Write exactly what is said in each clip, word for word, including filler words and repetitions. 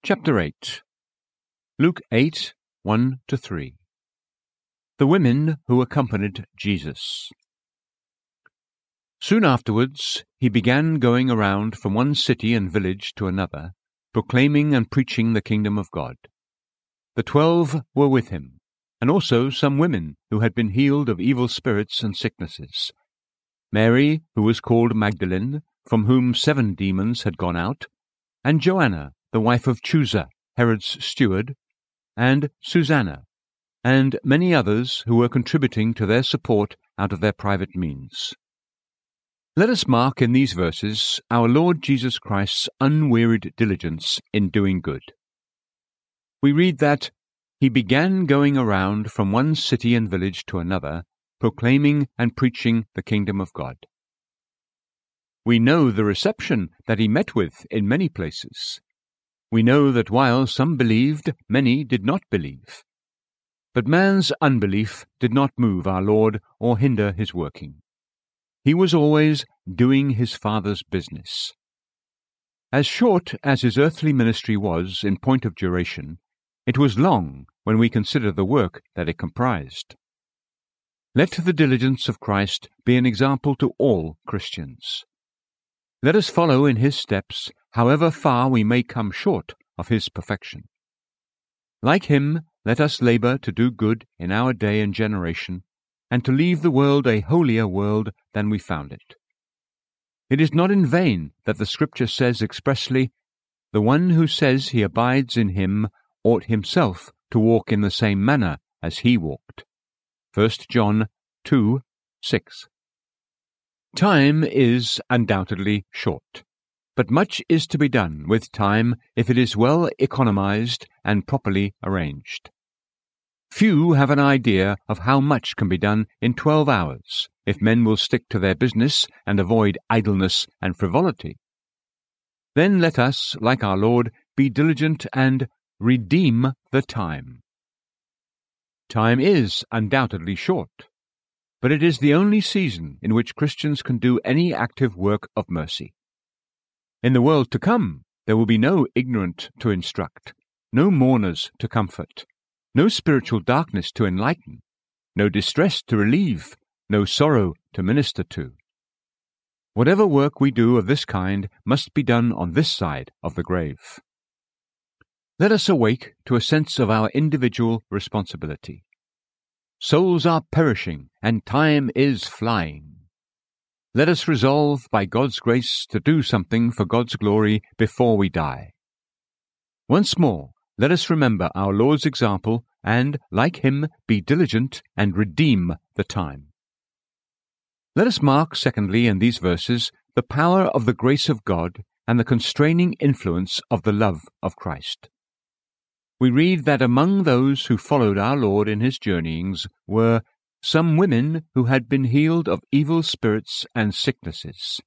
Chapter eight. Luke eight, one to three. The women who accompanied Jesus. Soon afterwards he began going around from one city and village to another, proclaiming and preaching the kingdom of God. The twelve were with him, and also some women who had been healed of evil spirits and sicknesses. Mary, who was called Magdalene, from whom seven demons had gone out, and Joanna, the wife of Chuza, Herod's steward, and Susanna, and many others who were contributing to their support out of their private means. Let us mark in these verses our Lord Jesus Christ's unwearied diligence in doing good. We read that he began going around from one city and village to another, proclaiming and preaching the kingdom of God. We know the reception that he met with in many places. We know that while some believed, many did not believe. But man's unbelief did not move our Lord or hinder his working. He was always doing his Father's business. As short as his earthly ministry was in point of duration, it was long when we consider the work that it comprised. Let the diligence of Christ be an example to all Christians. Let us follow in his steps, however far we may come short of his perfection. Like him, let us labor to do good in our day and generation, and to leave the world a holier world than we found it. It is not in vain that the Scripture says expressly, "The one who says he abides in him ought himself to walk in the same manner as he walked." First John two, six. Time is undoubtedly short, but much is to be done with time if it is well economized and properly arranged. Few have an idea of how much can be done in twelve hours if men will stick to their business and avoid idleness and frivolity. Then let us, like our Lord, be diligent and redeem the time. Time is undoubtedly short, but it is the only season in which Christians can do any active work of mercy. In the world to come, there will be no ignorant to instruct, no mourners to comfort, no spiritual darkness to enlighten, no distress to relieve, no sorrow to minister to. Whatever work we do of this kind must be done on this side of the grave. Let us awake to a sense of our individual responsibility. Souls are perishing, and time is flying. Let us resolve, by God's grace, to do something for God's glory before we die. Once more, let us remember our Lord's example and, like him, be diligent and redeem the time. Let us mark, secondly, in these verses, the power of the grace of God and the constraining influence of the love of Christ. We read that among those who followed our Lord in his journeyings were some women who had been healed of evil spirits and sicknesses.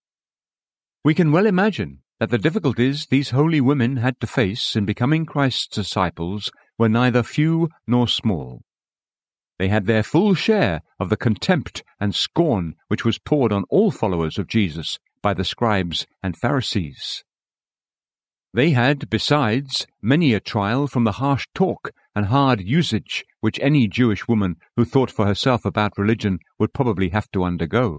We can well imagine that the difficulties these holy women had to face in becoming Christ's disciples were neither few nor small. They had their full share of the contempt and scorn which was poured on all followers of Jesus by the scribes and Pharisees. They had, besides, many a trial from the harsh talk and hard usage which any Jewish woman who thought for herself about religion would probably have to undergo.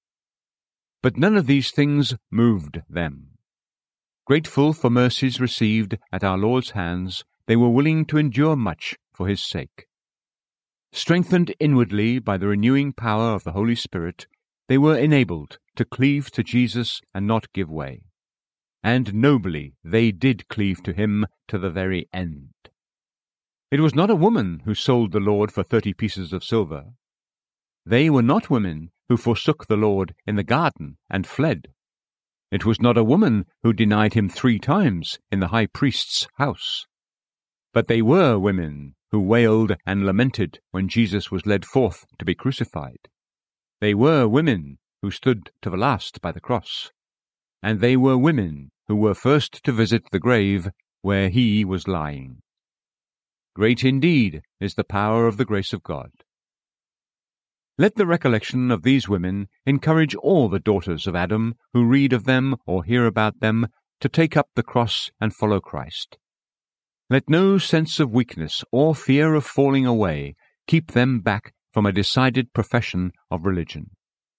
But none of these things moved them. Grateful for mercies received at our Lord's hands, they were willing to endure much for his sake. Strengthened inwardly by the renewing power of the Holy Spirit, they were enabled to cleave to Jesus and not give way. And nobly they did cleave to him to the very end. It was not a woman who sold the Lord for thirty pieces of silver. They were not women who forsook the Lord in the garden and fled. It was not a woman who denied him three times in the high priest's house. But they were women who wailed and lamented when Jesus was led forth to be crucified. They were women who stood to the last by the cross. And they were women who were first to visit the grave where he was lying. Great indeed is the power of the grace of God. Let the recollection of these women encourage all the daughters of Adam who read of them or hear about them to take up the cross and follow Christ. Let no sense of weakness or fear of falling away keep them back from a decided profession of religion.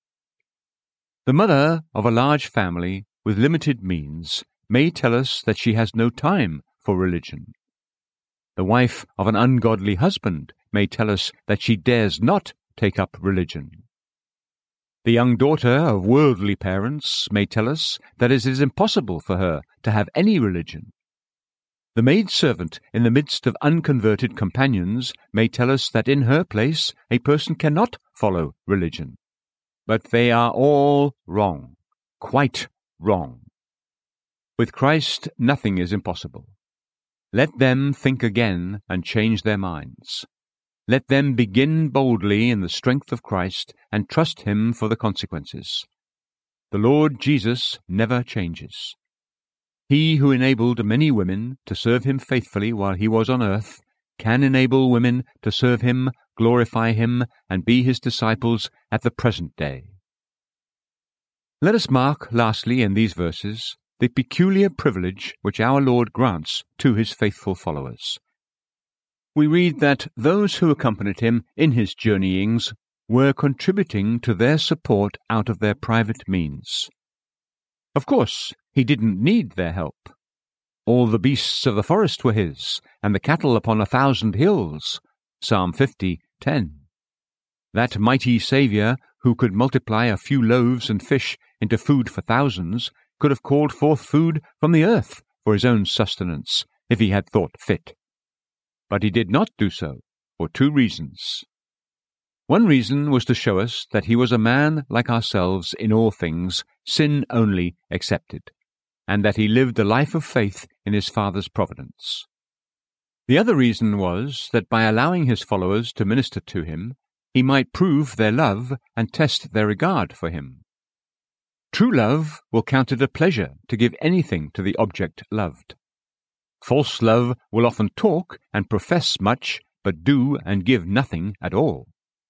The mother of a large family with limited means may tell us that she has no time for religion. The wife of an ungodly husband may tell us that she dares not take up religion. The young daughter of worldly parents may tell us that it is impossible for her to have any religion. The maidservant in the midst of unconverted companions may tell us that in her place a person cannot follow religion. But they are all wrong, quite wrong. With Christ nothing is impossible. Let them think again and change their minds. Let them begin boldly in the strength of Christ and trust Him for the consequences. The Lord Jesus never changes. He who enabled many women to serve Him faithfully while He was on earth can enable women to serve Him, glorify Him, and be His disciples at the present day. Let us mark, lastly, in these verses, the peculiar privilege which our Lord grants to His faithful followers. We read that those who accompanied Him in His journeyings were contributing to their support out of their private means. Of course, He didn't need their help. All the beasts of the forest were His, and the cattle upon a thousand hills. Psalm fifty, ten. That mighty Saviour, who could multiply a few loaves and fish into food for thousands, could have called forth food from the earth for His own sustenance, if He had thought fit. But He did not do so, for two reasons. One reason was to show us that He was a man like ourselves in all things, sin only excepted, and that He lived a life of faith in His Father's providence. The other reason was that by allowing His followers to minister to Him, He might prove their love and test their regard for Him. True love will count it a pleasure to give anything to the object loved. False love will often talk and profess much, but do and give nothing at all.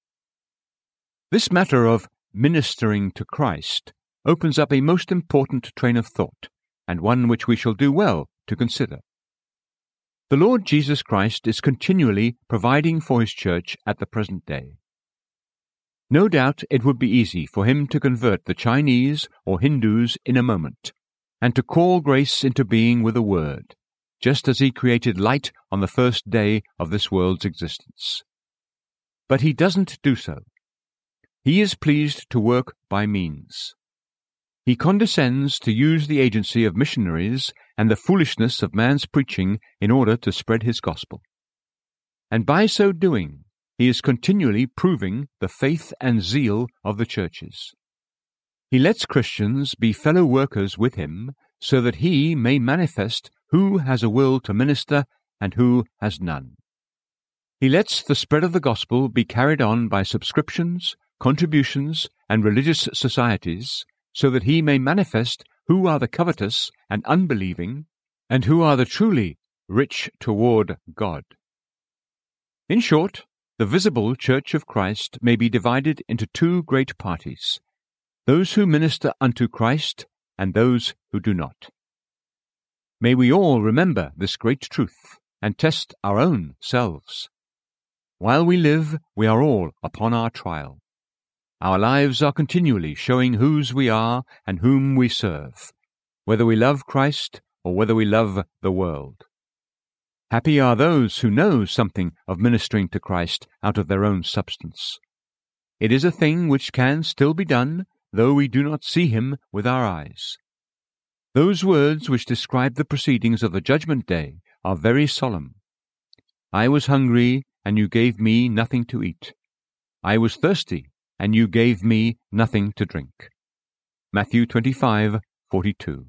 This matter of ministering to Christ opens up a most important train of thought, and one which we shall do well to consider. The Lord Jesus Christ is continually providing for His church at the present day. No doubt it would be easy for Him to convert the Chinese or Hindus in a moment, and to call grace into being with a word, just as He created light on the first day of this world's existence. But He doesn't do so. He is pleased to work by means. He condescends to use the agency of missionaries and the foolishness of man's preaching in order to spread His gospel. And by so doing, He is continually proving the faith and zeal of the churches. He lets Christians be fellow workers with Him so that He may manifest who has a will to minister and who has none. He lets the spread of the gospel be carried on by subscriptions, contributions, and religious societies, so that He may manifest who are the covetous and unbelieving, and who are the truly rich toward God. In short, the visible Church of Christ may be divided into two great parties, those who minister unto Christ and those who do not. May we all remember this great truth and test our own selves. While we live, we are all upon our trial. Our lives are continually showing whose we are and whom we serve, whether we love Christ or whether we love the world. Happy are those who know something of ministering to Christ out of their own substance. It is a thing which can still be done, though we do not see Him with our eyes. Those words which describe the proceedings of the judgment day are very solemn. I was hungry, and you gave me nothing to eat. I was thirsty, and you gave me nothing to drink. Matthew twenty-five, forty-two.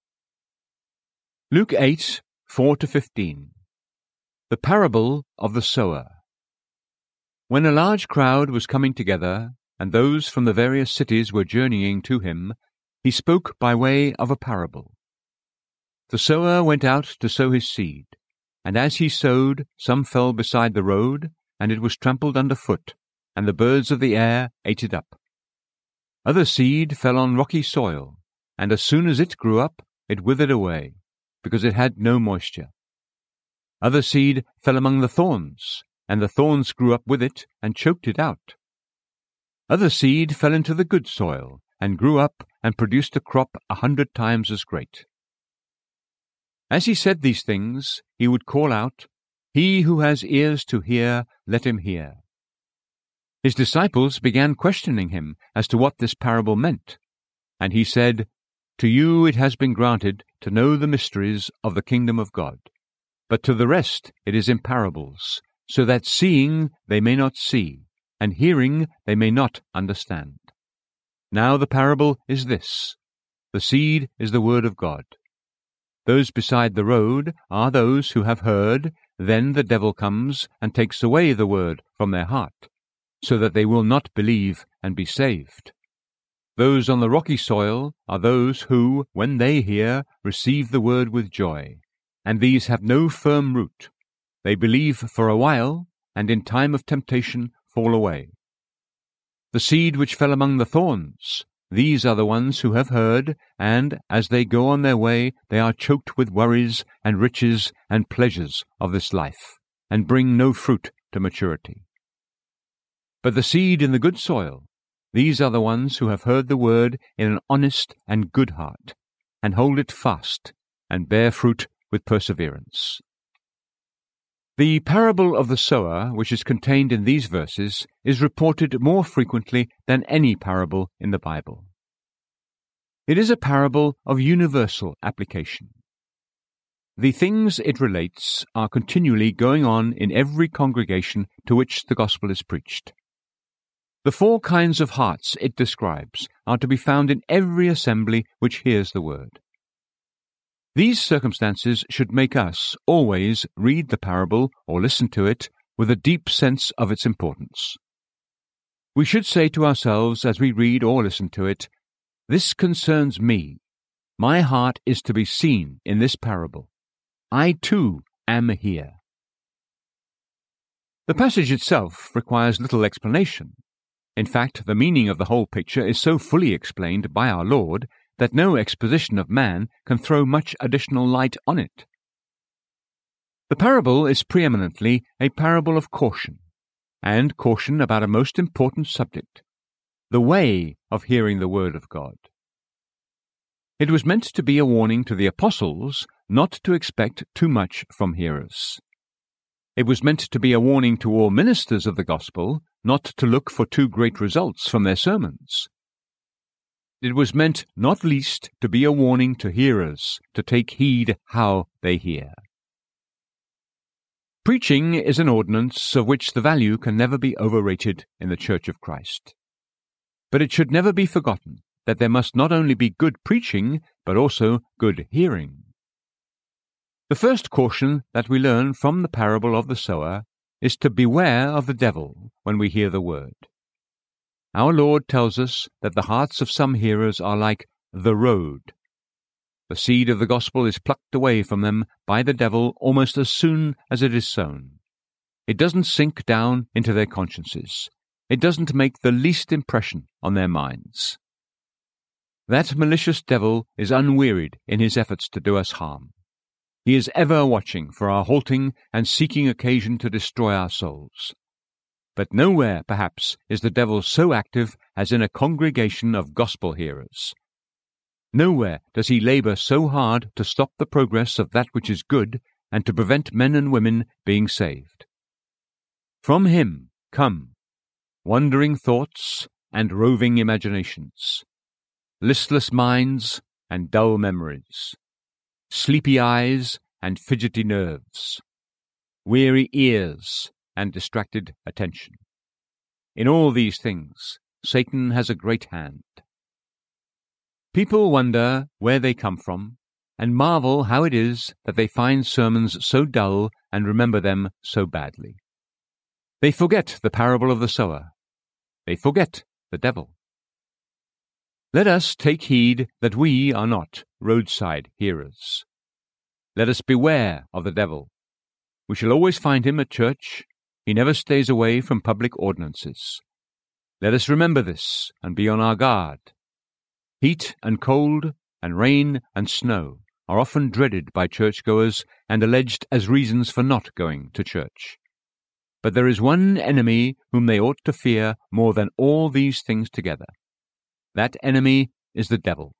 Luke eight, four to fifteen. The parable of the sower. When a large crowd was coming together, and those from the various cities were journeying to Him, He spoke by way of a parable. The sower went out to sow his seed, and as he sowed, some fell beside the road, and it was trampled under foot, and the birds of the air ate it up. Other seed fell on rocky soil, and as soon as it grew up, it withered away, because it had no moisture. Other seed fell among the thorns, and the thorns grew up with it and choked it out. Other seed fell into the good soil, and grew up and produced a crop a hundred times as great. As he said these things, he would call out, "He who has ears to hear, let him hear." His disciples began questioning him as to what this parable meant, and he said, "To you it has been granted to know the mysteries of the kingdom of God, but to the rest it is in parables, so that seeing they may not see, and hearing they may not understand. Now the parable is this: the seed is the word of God. Those beside the road are those who have heard, then the devil comes and takes away the word from their heart, so that they will not believe and be saved. Those on the rocky soil are those who, when they hear, receive the word with joy, and these have no firm root. They believe for a while, and in time of temptation fall away. The seed which fell among the thorns, these are the ones who have heard, and as they go on their way, they are choked with worries and riches and pleasures of this life, and bring no fruit to maturity. But the seed in the good soil, these are the ones who have heard the word in an honest and good heart, and hold it fast, and bear fruit with perseverance. The parable of the sower, which is contained in these verses, is reported more frequently than any parable in the Bible. It is a parable of universal application. The things it relates are continually going on in every congregation to which the gospel is preached. The four kinds of hearts it describes are to be found in every assembly which hears the word. These circumstances should make us always read the parable or listen to it with a deep sense of its importance. We should say to ourselves as we read or listen to it, "This concerns me. My heart is to be seen in this parable. I too am here." The passage itself requires little explanation. In fact, the meaning of the whole picture is so fully explained by our Lord that no exposition of man can throw much additional light on it. The parable is preeminently a parable of caution, and caution about a most important subject, the way of hearing the word of God. It was meant to be a warning to the apostles not to expect too much from hearers. It was meant to be a warning to all ministers of the gospel not to look for too great results from their sermons. It was meant not least to be a warning to hearers to take heed how they hear. Preaching is an ordinance of which the value can never be overrated in the Church of Christ. But it should never be forgotten that there must not only be good preaching, but also good hearing. The first caution that we learn from the parable of the sower is to beware of the devil when we hear the word. Our Lord tells us that the hearts of some hearers are like the road. The seed of the gospel is plucked away from them by the devil almost as soon as it is sown. It doesn't sink down into their consciences. It doesn't make the least impression on their minds. That malicious devil is unwearied in his efforts to do us harm. He is ever watching for our halting and seeking occasion to destroy our souls. But nowhere, perhaps, is the devil so active as in a congregation of gospel hearers. Nowhere does he labor so hard to stop the progress of that which is good and to prevent men and women being saved. From him come wandering thoughts and roving imaginations, listless minds and dull memories, sleepy eyes and fidgety nerves, weary ears and distracted attention. In all these things, Satan has a great hand. People wonder where they come from, and marvel how it is that they find sermons so dull and remember them so badly. They forget the parable of the sower. They forget the devil. Let us take heed that we are not roadside hearers. Let us beware of the devil. We shall always find him at church. He never stays away from public ordinances. Let us remember this and be on our guard. Heat and cold and rain and snow are often dreaded by churchgoers and alleged as reasons for not going to church. But there is one enemy whom they ought to fear more than all these things together. That enemy is the devil.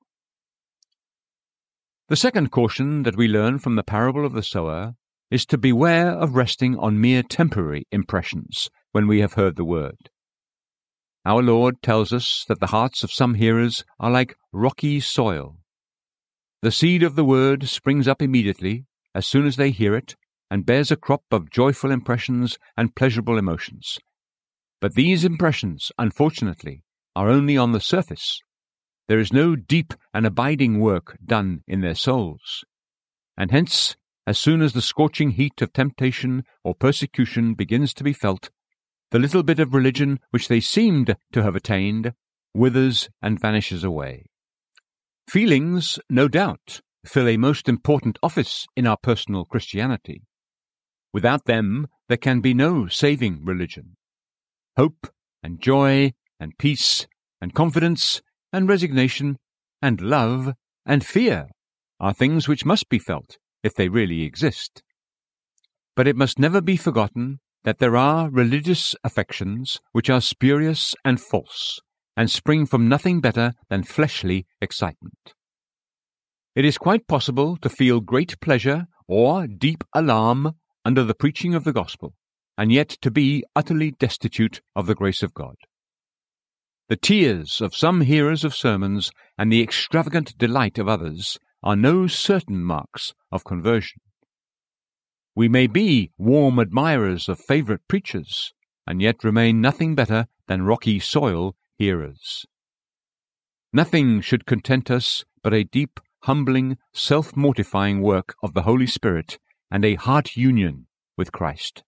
The second caution that we learn from the parable of the sower is to beware of resting on mere temporary impressions when we have heard the word. Our Lord tells us that the hearts of some hearers are like rocky soil. The seed of the word springs up immediately, as soon as they hear it, and bears a crop of joyful impressions and pleasurable emotions. But these impressions, unfortunately, are only on the surface. There is no deep and abiding work done in their souls. And hence, as soon as the scorching heat of temptation or persecution begins to be felt, the little bit of religion which they seemed to have attained withers and vanishes away. Feelings, no doubt, fill a most important office in our personal Christianity. Without them, there can be no saving religion. Hope and joy and peace and confidence and resignation and love and fear are things which must be felt if they really exist. But it must never be forgotten that there are religious affections which are spurious and false, and spring from nothing better than fleshly excitement. It is quite possible to feel great pleasure or deep alarm under the preaching of the gospel, and yet to be utterly destitute of the grace of God. The tears of some hearers of sermons and the extravagant delight of others are no certain marks of conversion. We may be warm admirers of favourite preachers, and yet remain nothing better than rocky soil hearers. Nothing should content us but a deep, humbling, self-mortifying work of the Holy Spirit and a heart union with Christ.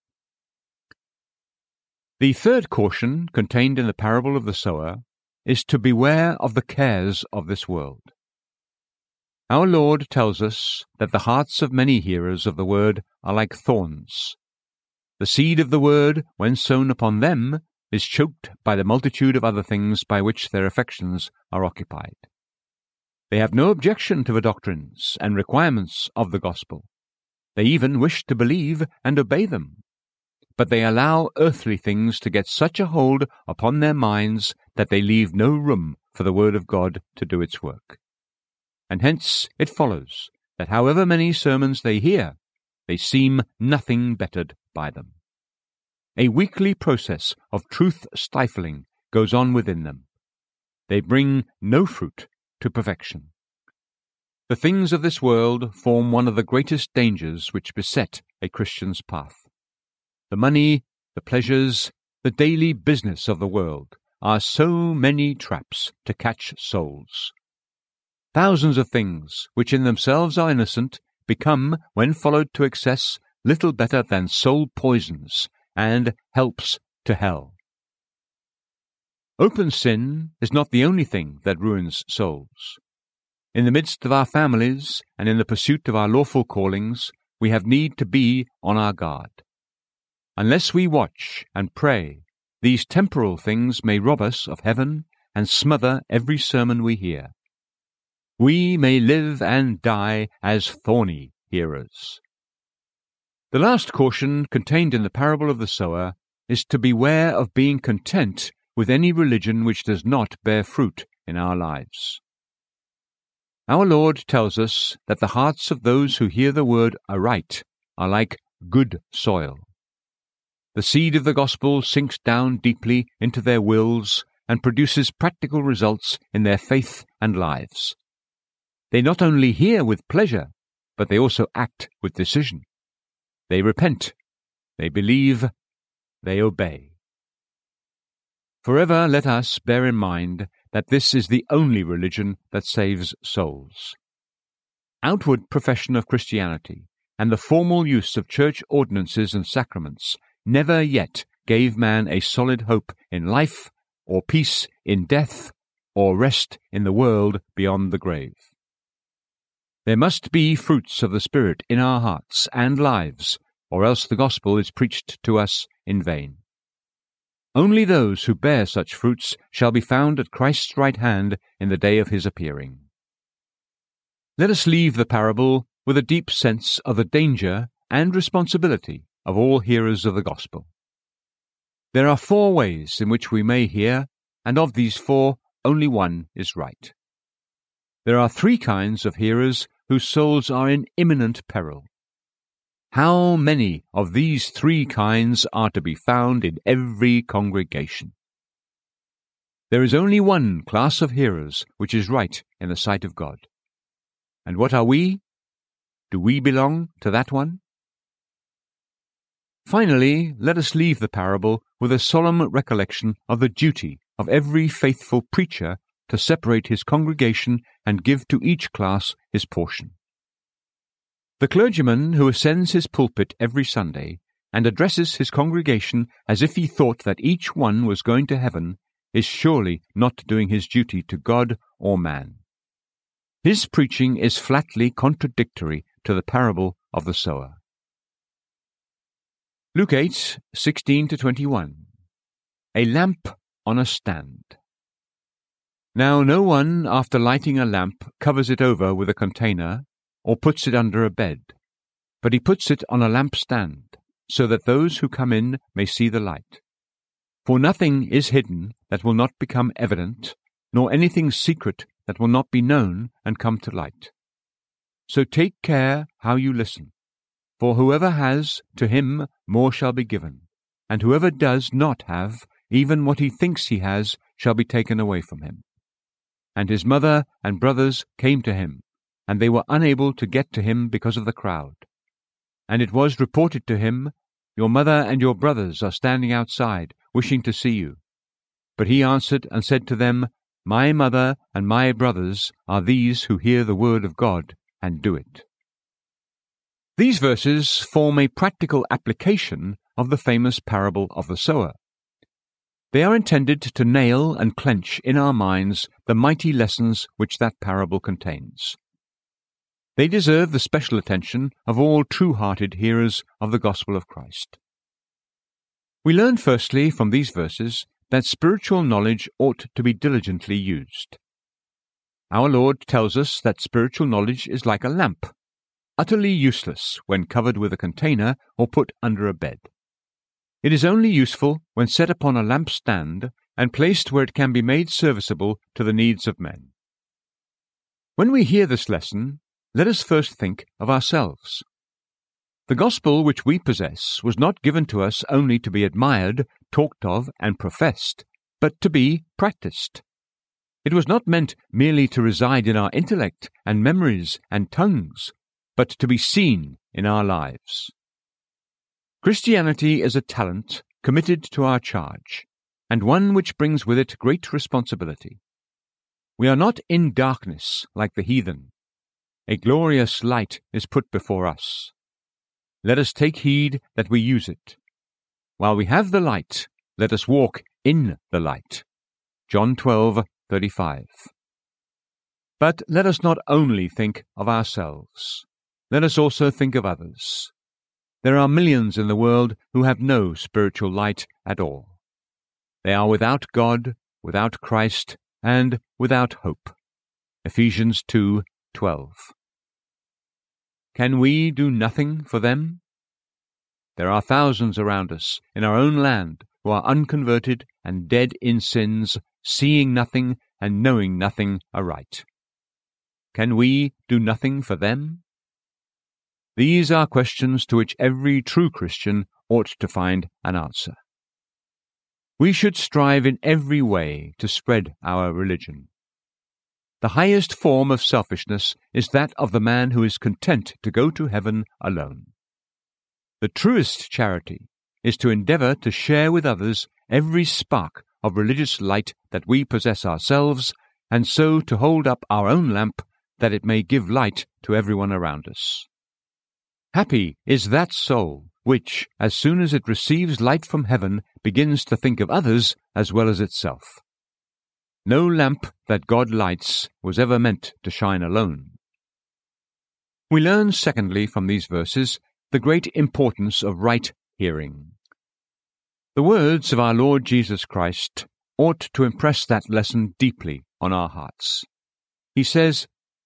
The third caution contained in the parable of the sower is to beware of the cares of this world. Our Lord tells us that the hearts of many hearers of the word are like thorns. The seed of the word, when sown upon them, is choked by the multitude of other things by which their affections are occupied. They have no objection to the doctrines and requirements of the gospel. They even wish to believe and obey them. But they allow earthly things to get such a hold upon their minds that they leave no room for the word of God to do its work. And hence it follows that however many sermons they hear, they seem nothing bettered by them. A weekly process of truth-stifling goes on within them. They bring no fruit to perfection. The things of this world form one of the greatest dangers which beset a Christian's path. The money, the pleasures, the daily business of the world are so many traps to catch souls. Thousands of things, which in themselves are innocent, become, when followed to excess, little better than soul poisons and helps to hell. Open sin is not the only thing that ruins souls. In the midst of our families and in the pursuit of our lawful callings, we have need to be on our guard. Unless we watch and pray, these temporal things may rob us of heaven and smother every sermon we hear. We may live and die as thorny hearers. The last caution contained in the parable of the sower is to beware of being content with any religion which does not bear fruit in our lives. Our Lord tells us that the hearts of those who hear the word aright are like good soil. The seed of the gospel sinks down deeply into their wills and produces practical results in their faith and lives. They not only hear with pleasure, but they also act with decision. They repent, they believe, they obey. Forever let us bear in mind that this is the only religion that saves souls. Outward profession of Christianity and the formal use of church ordinances and sacraments never yet gave man a solid hope in life, or peace in death, or rest in the world beyond the grave. There must be fruits of the Spirit in our hearts and lives, or else the gospel is preached to us in vain. Only those who bear such fruits shall be found at Christ's right hand in the day of his appearing. Let us leave the parable with a deep sense of the danger and responsibility of all hearers of the gospel. There are four ways in which we may hear, and of these four, only one is right. There are three kinds of hearers whose souls are in imminent peril. How many of these three kinds are to be found in every congregation? There is only one class of hearers which is right in the sight of God. And what are we? Do we belong to that one? Finally, let us leave the parable with a solemn recollection of the duty of every faithful preacher to separate his congregation and give to each class his portion. The clergyman who ascends his pulpit every Sunday and addresses his congregation as if he thought that each one was going to heaven is surely not doing his duty to God or man. His preaching is flatly contradictory to the parable of the sower. Luke eight, sixteen to twenty-one. A lamp on a stand. Now no one, after lighting a lamp, covers it over with a container or puts it under a bed, but he puts it on a lampstand, so that those who come in may see the light. For nothing is hidden that will not become evident, nor anything secret that will not be known and come to light. So take care how you listen, for whoever has, to him more shall be given, and whoever does not have, even what he thinks he has, shall be taken away from him. And his mother and brothers came to him, and they were unable to get to him because of the crowd. And it was reported to him, Your mother and your brothers are standing outside, wishing to see you. But he answered and said to them, My mother and my brothers are these who hear the word of God and do it. These verses form a practical application of the famous parable of the sower. They are intended to nail and clench in our minds the mighty lessons which that parable contains. They deserve the special attention of all true-hearted hearers of the gospel of Christ. We learn firstly from these verses that spiritual knowledge ought to be diligently used. Our Lord tells us that spiritual knowledge is like a lamp, utterly useless when covered with a container or put under a bed. It is only useful when set upon a lampstand and placed where it can be made serviceable to the needs of men. When we hear this lesson, let us first think of ourselves. The gospel which we possess was not given to us only to be admired, talked of, and professed, but to be practiced. It was not meant merely to reside in our intellect and memories and tongues, but to be seen in our lives. Christianity is a talent committed to our charge, and one which brings with it great responsibility. We are not in darkness like the heathen. A glorious light is put before us. Let us take heed that we use it. While we have the light, let us walk in the light. John twelve thirty-five. But let us not only think of ourselves. Let us also think of others. There are millions in the world who have no spiritual light at all. They are without God, without Christ, and without hope. Ephesians two twelve. Can we do nothing for them? There are thousands around us in our own land who are unconverted and dead in sins, seeing nothing and knowing nothing aright. Can we do nothing for them? These are questions to which every true Christian ought to find an answer. We should strive in every way to spread our religion. The highest form of selfishness is that of the man who is content to go to heaven alone. The truest charity is to endeavor to share with others every spark of religious light that we possess ourselves, and so to hold up our own lamp that it may give light to everyone around us. Happy is that soul which, as soon as it receives light from heaven, begins to think of others as well as itself. No lamp that God lights was ever meant to shine alone. We learn, secondly, from these verses, the great importance of right hearing. The words of our Lord Jesus Christ ought to impress that lesson deeply on our hearts. He says,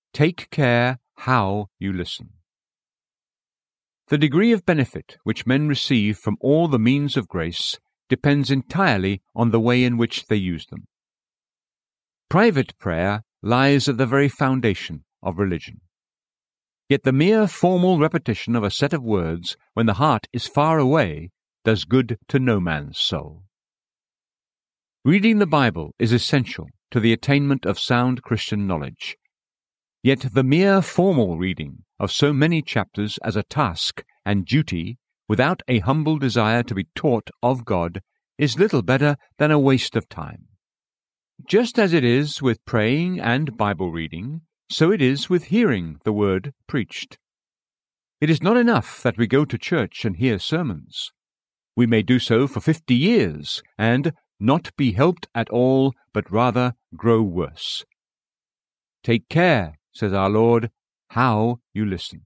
Take care how you listen. The degree of benefit which men receive from all the means of grace depends entirely on the way in which they use them. Private prayer lies at the very foundation of religion. Yet the mere formal repetition of a set of words when the heart is far away does good to no man's soul. Reading the Bible is essential to the attainment of sound Christian knowledge. Yet the mere formal reading of so many chapters as a task and duty, without a humble desire to be taught of God, is little better than a waste of time. Just as it is with praying and Bible reading, so it is with hearing the word preached. It is not enough that we go to church and hear sermons. We may do so for fifty years and not be helped at all, but rather grow worse. Take care, says our Lord, how you listen.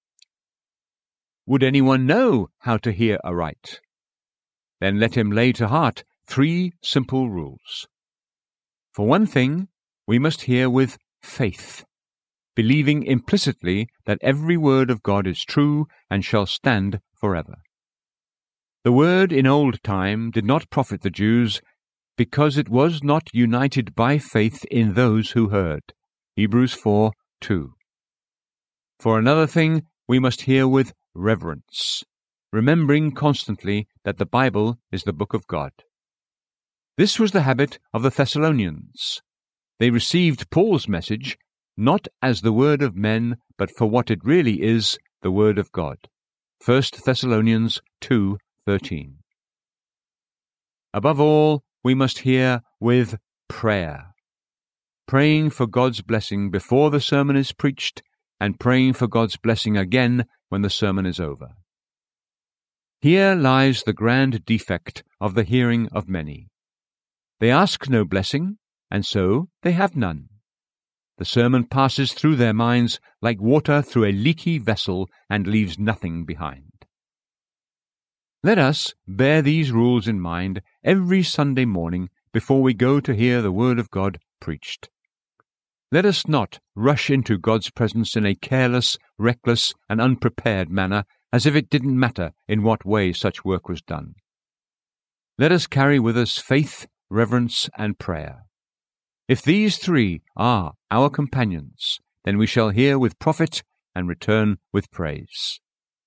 Would anyone know how to hear aright? Then let him lay to heart three simple rules. For one thing, we must hear with faith, believing implicitly that every word of God is true and shall stand forever. The word in old time did not profit the Jews because it was not united by faith in those who heard. Hebrews four two. For another thing, we must hear with reverence, remembering constantly that the Bible is the book of God. This was the habit of the Thessalonians. They received Paul's message not as the word of men, but for what it really is, the word of God. First Thessalonians two thirteen. Above all, we must hear with prayer, praying for God's blessing before the sermon is preached, and praying for God's blessing again when the sermon is over. Here lies the grand defect of the hearing of many. They ask no blessing, and so they have none. The sermon passes through their minds like water through a leaky vessel and leaves nothing behind. Let us bear these rules in mind every Sunday morning before we go to hear the Word of God preached. Let us not rush into God's presence in a careless, reckless, and unprepared manner, as if it didn't matter in what way such work was done. Let us carry with us faith, reverence, and prayer. If these three are our companions, then we shall hear with profit and return with praise.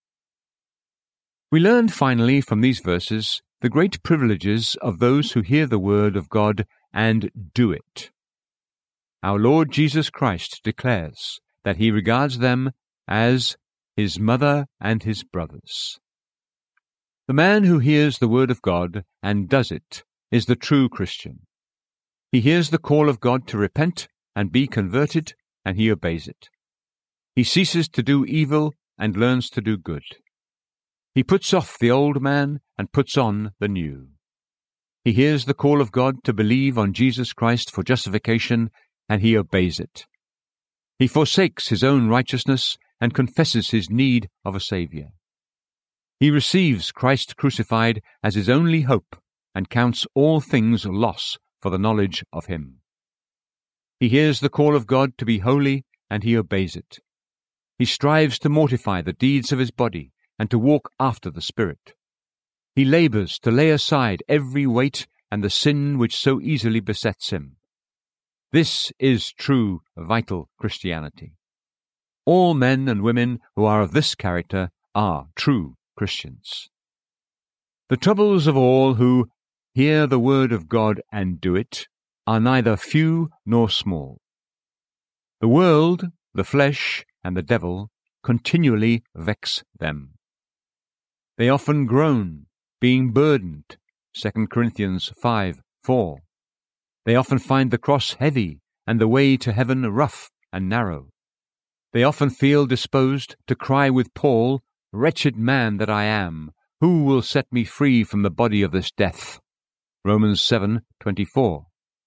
We learn finally from these verses the great privileges of those who hear the word of God and do it. Our Lord Jesus Christ declares that he regards them as his mother and his brothers. The man who hears the word of God and does it is the true Christian. He hears the call of God to repent and be converted, and he obeys it. He ceases to do evil and learns to do good. He puts off the old man and puts on the new. He hears the call of God to believe on Jesus Christ for justification, and he obeys it. He forsakes his own righteousness and confesses his need of a Saviour. He receives Christ crucified as his only hope and counts all things loss for the knowledge of him. He hears the call of God to be holy, and he obeys it. He strives to mortify the deeds of his body and to walk after the Spirit. He labours to lay aside every weight and the sin which so easily besets him. This is true, vital Christianity. All men and women who are of this character are true Christians. The troubles of all who hear the word of God and do it are neither few nor small. The world, the flesh, and the devil continually vex them. They often groan, being burdened, Second Corinthians five four. They often find the cross heavy and the way to heaven rough and narrow. They often feel disposed to cry with Paul, "Wretched man that I am, who will set me free from the body of this death?" Romans seven twenty-four.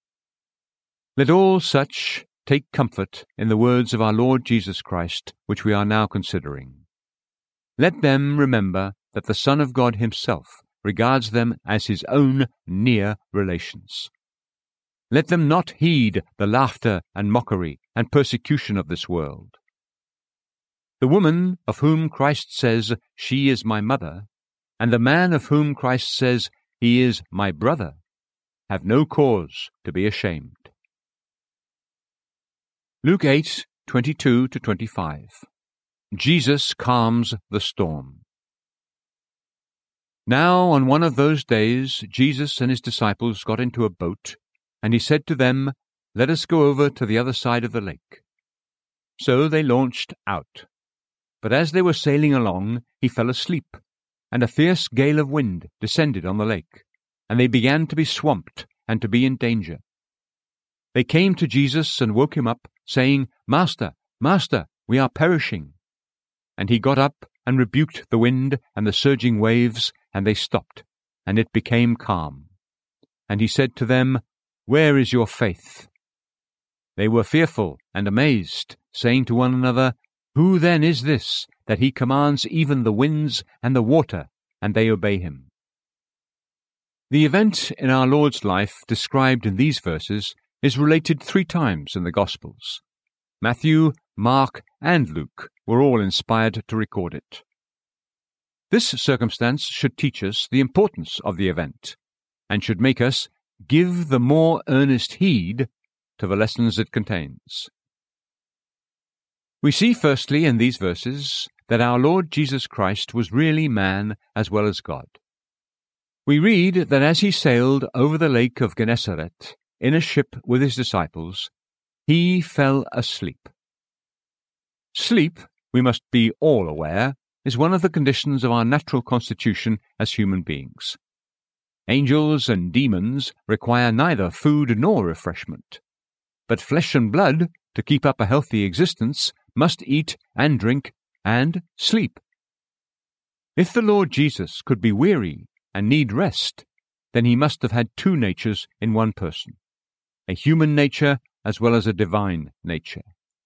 Let all such take comfort in the words of our Lord Jesus Christ, which we are now considering. Let them remember that the Son of God himself regards them as his own near relations. Let them not heed the laughter and mockery and persecution of this world. The woman of whom Christ says, "She is my mother," and the man of whom Christ says, "He is my brother," have no cause to be ashamed. Luke eight, twenty-two to twenty-five. Jesus calms the storm. Now on one of those days Jesus and his disciples got into a boat, and he said to them, "Let us go over to the other side of the lake." So they launched out. But as they were sailing along, he fell asleep, and a fierce gale of wind descended on the lake, and they began to be swamped and to be in danger. They came to Jesus and woke him up, saying, "Master, Master, we are perishing." And he got up and rebuked the wind and the surging waves, and they stopped, and it became calm. And he said to them, "Where is your faith?" They were fearful and amazed, saying to one another, "Who then is this, that he commands even the winds and the water, and they obey him?" The event in our Lord's life described in these verses is related three times in the Gospels. Matthew, Mark, and Luke were all inspired to record it. This circumstance should teach us the importance of the event, and should make us give the more earnest heed to the lessons it contains. We see firstly in these verses that our Lord Jesus Christ was really man as well as God. We read that as he sailed over the lake of Gennesaret in a ship with his disciples, he fell asleep. Sleep, we must be all aware, is one of the conditions of our natural constitution as human beings. Angels and demons require neither food nor refreshment, but flesh and blood, to keep up a healthy existence, must eat and drink and sleep. If the Lord Jesus could be weary and need rest, then he must have had two natures in one person, a human nature as well as a divine nature.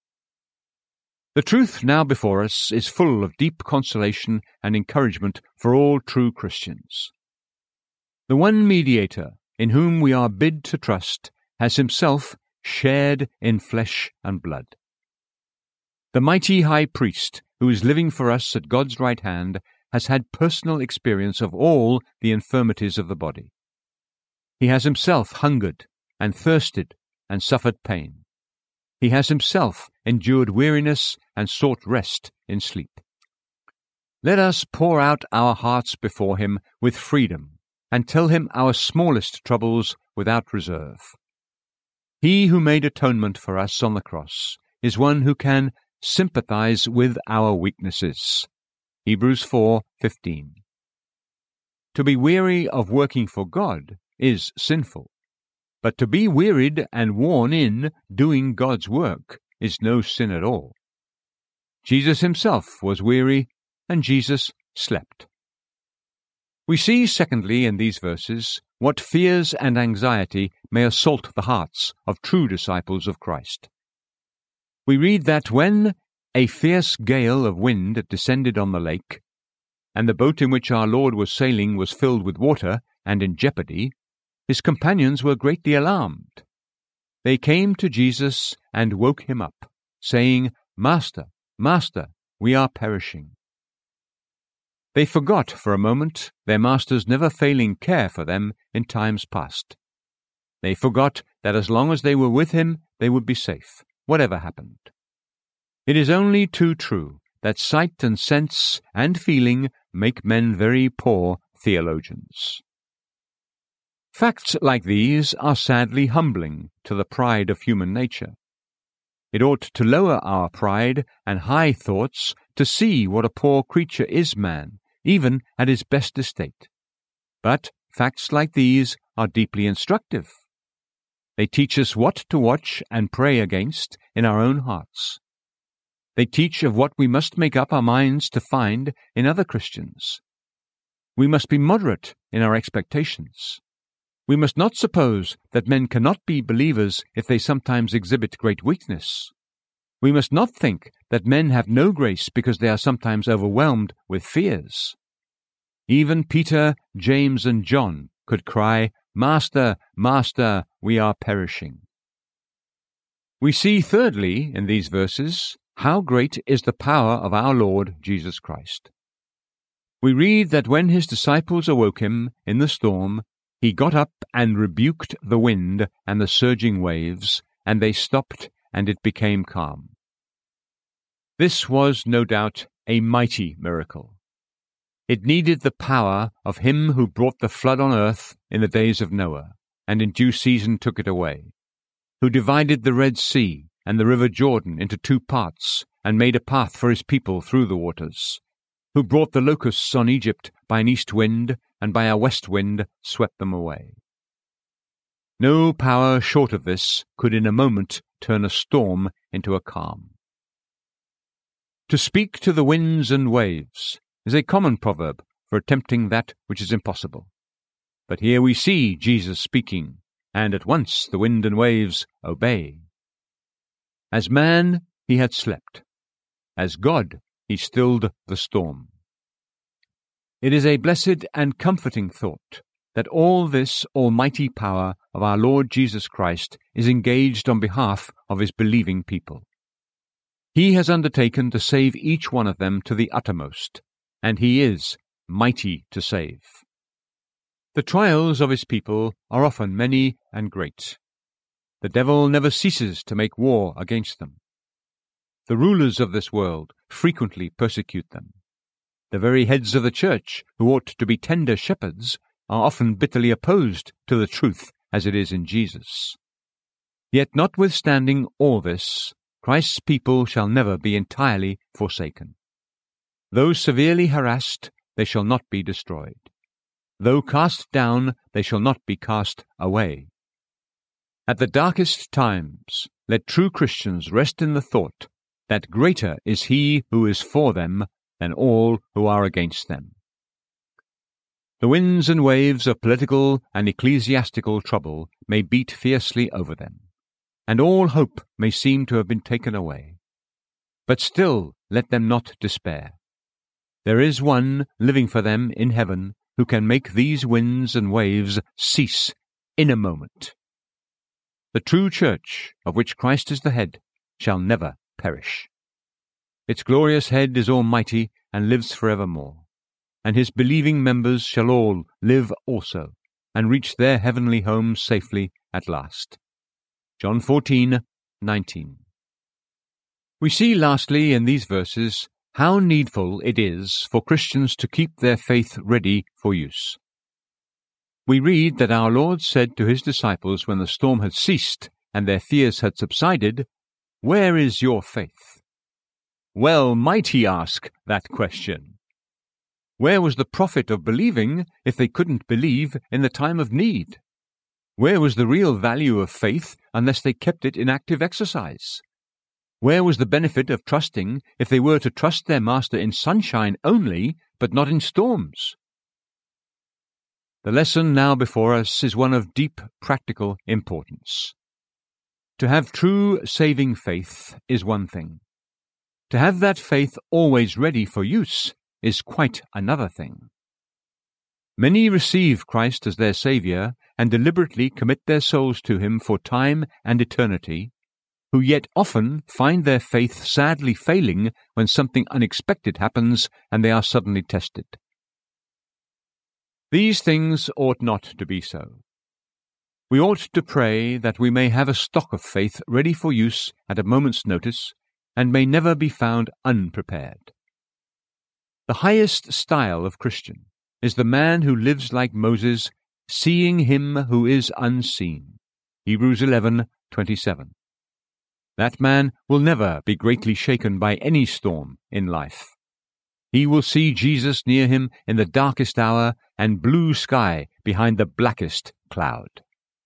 The truth now before us is full of deep consolation and encouragement for all true Christians. The one mediator in whom we are bid to trust has himself shared in flesh and blood. The mighty high priest, who is living for us at God's right hand, has had personal experience of all the infirmities of the body. He has himself hungered and thirsted and suffered pain. He has himself endured weariness and sought rest in sleep. Let us pour out our hearts before him with freedom and tell him our smallest troubles without reserve. He who made atonement for us on the cross is one who can sympathize with our weaknesses. Hebrews four fifteen. To be weary of working for God is sinful, but to be wearied and worn in doing God's work is no sin at all. Jesus himself was weary, and Jesus slept. We see, secondly, in these verses, what fears and anxiety may assault the hearts of true disciples of Christ. We read that when a fierce gale of wind descended on the lake, and the boat in which our Lord was sailing was filled with water and in jeopardy, his companions were greatly alarmed. They came to Jesus and woke him up, saying, "Master, Master, we are perishing." They forgot for a moment their Master's never-failing care for them in times past. They forgot that as long as they were with him, they would be safe, whatever happened. It is only too true that sight and sense and feeling make men very poor theologians. Facts like these are sadly humbling to the pride of human nature. It ought to lower our pride and high thoughts to see what a poor creature is man, even at his best estate. But facts like these are deeply instructive. They teach us what to watch and pray against in our own hearts. They teach of what we must make up our minds to find in other Christians. We must be moderate in our expectations. We must not suppose that men cannot be believers if they sometimes exhibit great weakness. We must not think that men have no grace because they are sometimes overwhelmed with fears. Even Peter, James, and John could cry, Master, Master, we are perishing. We see, thirdly, in these verses, how great is the power of our Lord Jesus Christ. We read that when his disciples awoke him in the storm, he got up and rebuked the wind and the surging waves, and they stopped, and it became calm. This was, no doubt, a mighty miracle. It needed the power of him who brought the flood on earth in the days of Noah, and in due season took it away, who divided the Red Sea and the river Jordan into two parts, and made a path for his people through the waters, who brought the locusts on Egypt by an east wind, and by a west wind swept them away. No power short of this could in a moment turn a storm into a calm. To speak to the winds and waves is a common proverb for attempting that which is impossible. But here we see Jesus speaking, and at once the wind and waves obey. As man, he had slept. As God, he stilled the storm. It is a blessed and comforting thought that all this almighty power of our Lord Jesus Christ is engaged on behalf of his believing people. He has undertaken to save each one of them to the uttermost, and he is mighty to save. The trials of his people are often many and great. The devil never ceases to make war against them. The rulers of this world frequently persecute them. The very heads of the church, who ought to be tender shepherds, are often bitterly opposed to the truth as it is in Jesus. Yet notwithstanding all this, Christ's people shall never be entirely forsaken. Though severely harassed, they shall not be destroyed. Though cast down, they shall not be cast away. At the darkest times, let true Christians rest in the thought that greater is he who is for them than all who are against them. The winds and waves of political and ecclesiastical trouble may beat fiercely over them, and all hope may seem to have been taken away. But still let them not despair. There is one living for them in heaven who can make these winds and waves cease in a moment. The true church, of which Christ is the head, shall never perish. Its glorious head is almighty and lives forevermore, and his believing members shall all live also, and reach their heavenly home safely at last. John fourteen nineteen. We see lastly in these verses how needful it is for Christians to keep their faith ready for use. We read that our Lord said to his disciples when the storm had ceased and their fears had subsided, "Where is your faith?" Well might he ask that question. Where was the profit of believing if they couldn't believe in the time of need? Where was the real value of faith unless they kept it in active exercise? Where was the benefit of trusting if they were to trust their Master in sunshine only, but not in storms? The lesson now before us is one of deep practical importance. To have true saving faith is one thing. To have that faith always ready for use is quite another thing. Many receive Christ as their Saviour and deliberately commit their souls to him for time and eternity, who yet often find their faith sadly failing when something unexpected happens and they are suddenly tested. These things ought not to be so. We ought to pray that we may have a stock of faith ready for use at a moment's notice, and may never be found unprepared. The highest style of Christian is the man who lives like Moses, seeing him who is unseen. Hebrews eleven twenty-seven. That man will never be greatly shaken by any storm in life. He will see Jesus near him in the darkest hour and blue sky behind the blackest cloud.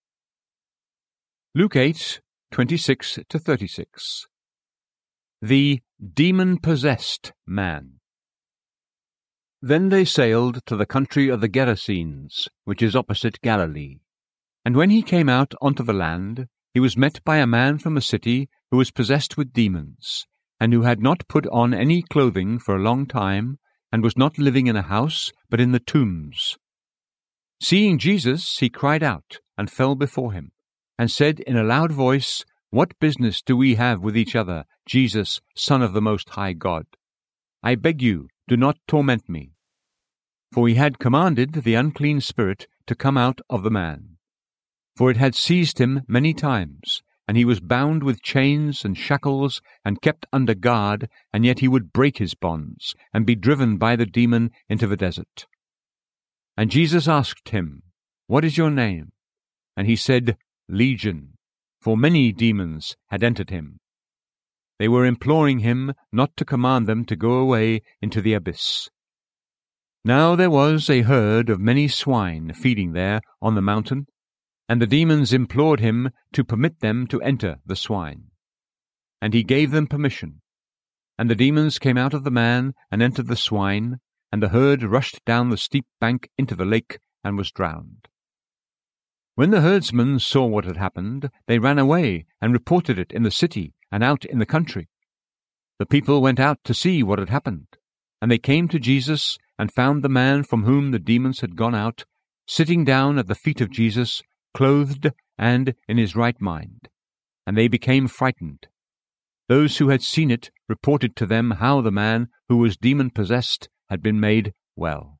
Luke eight twenty-six to thirty-six. The demon-possessed man. Then they sailed to the country of the Gerasenes, which is opposite Galilee. And when he came out onto the land, he was met by a man from a city who was possessed with demons, and who had not put on any clothing for a long time, and was not living in a house, but in the tombs. Seeing Jesus, he cried out and fell before him, and said in a loud voice, What business do we have with each other, Jesus, Son of the Most High God? I beg you, do not torment me. For he had commanded the unclean spirit to come out of the man. For it had seized him many times, and he was bound with chains and shackles, and kept under guard, and yet he would break his bonds, and be driven by the demon into the desert. And Jesus asked him, What is your name? And he said, Legion, for many demons had entered him. They were imploring him not to command them to go away into the abyss. Now there was a herd of many swine feeding there on the mountain, and the demons implored him to permit them to enter the swine. And he gave them permission. And the demons came out of the man and entered the swine, and the herd rushed down the steep bank into the lake and was drowned. When the herdsmen saw what had happened, they ran away and reported it in the city and out in the country. The people went out to see what had happened, and they came to Jesus and found the man from whom the demons had gone out, sitting down at the feet of Jesus, clothed and in his right mind. And they became frightened. Those who had seen it reported to them how the man who was demon-possessed had been made well.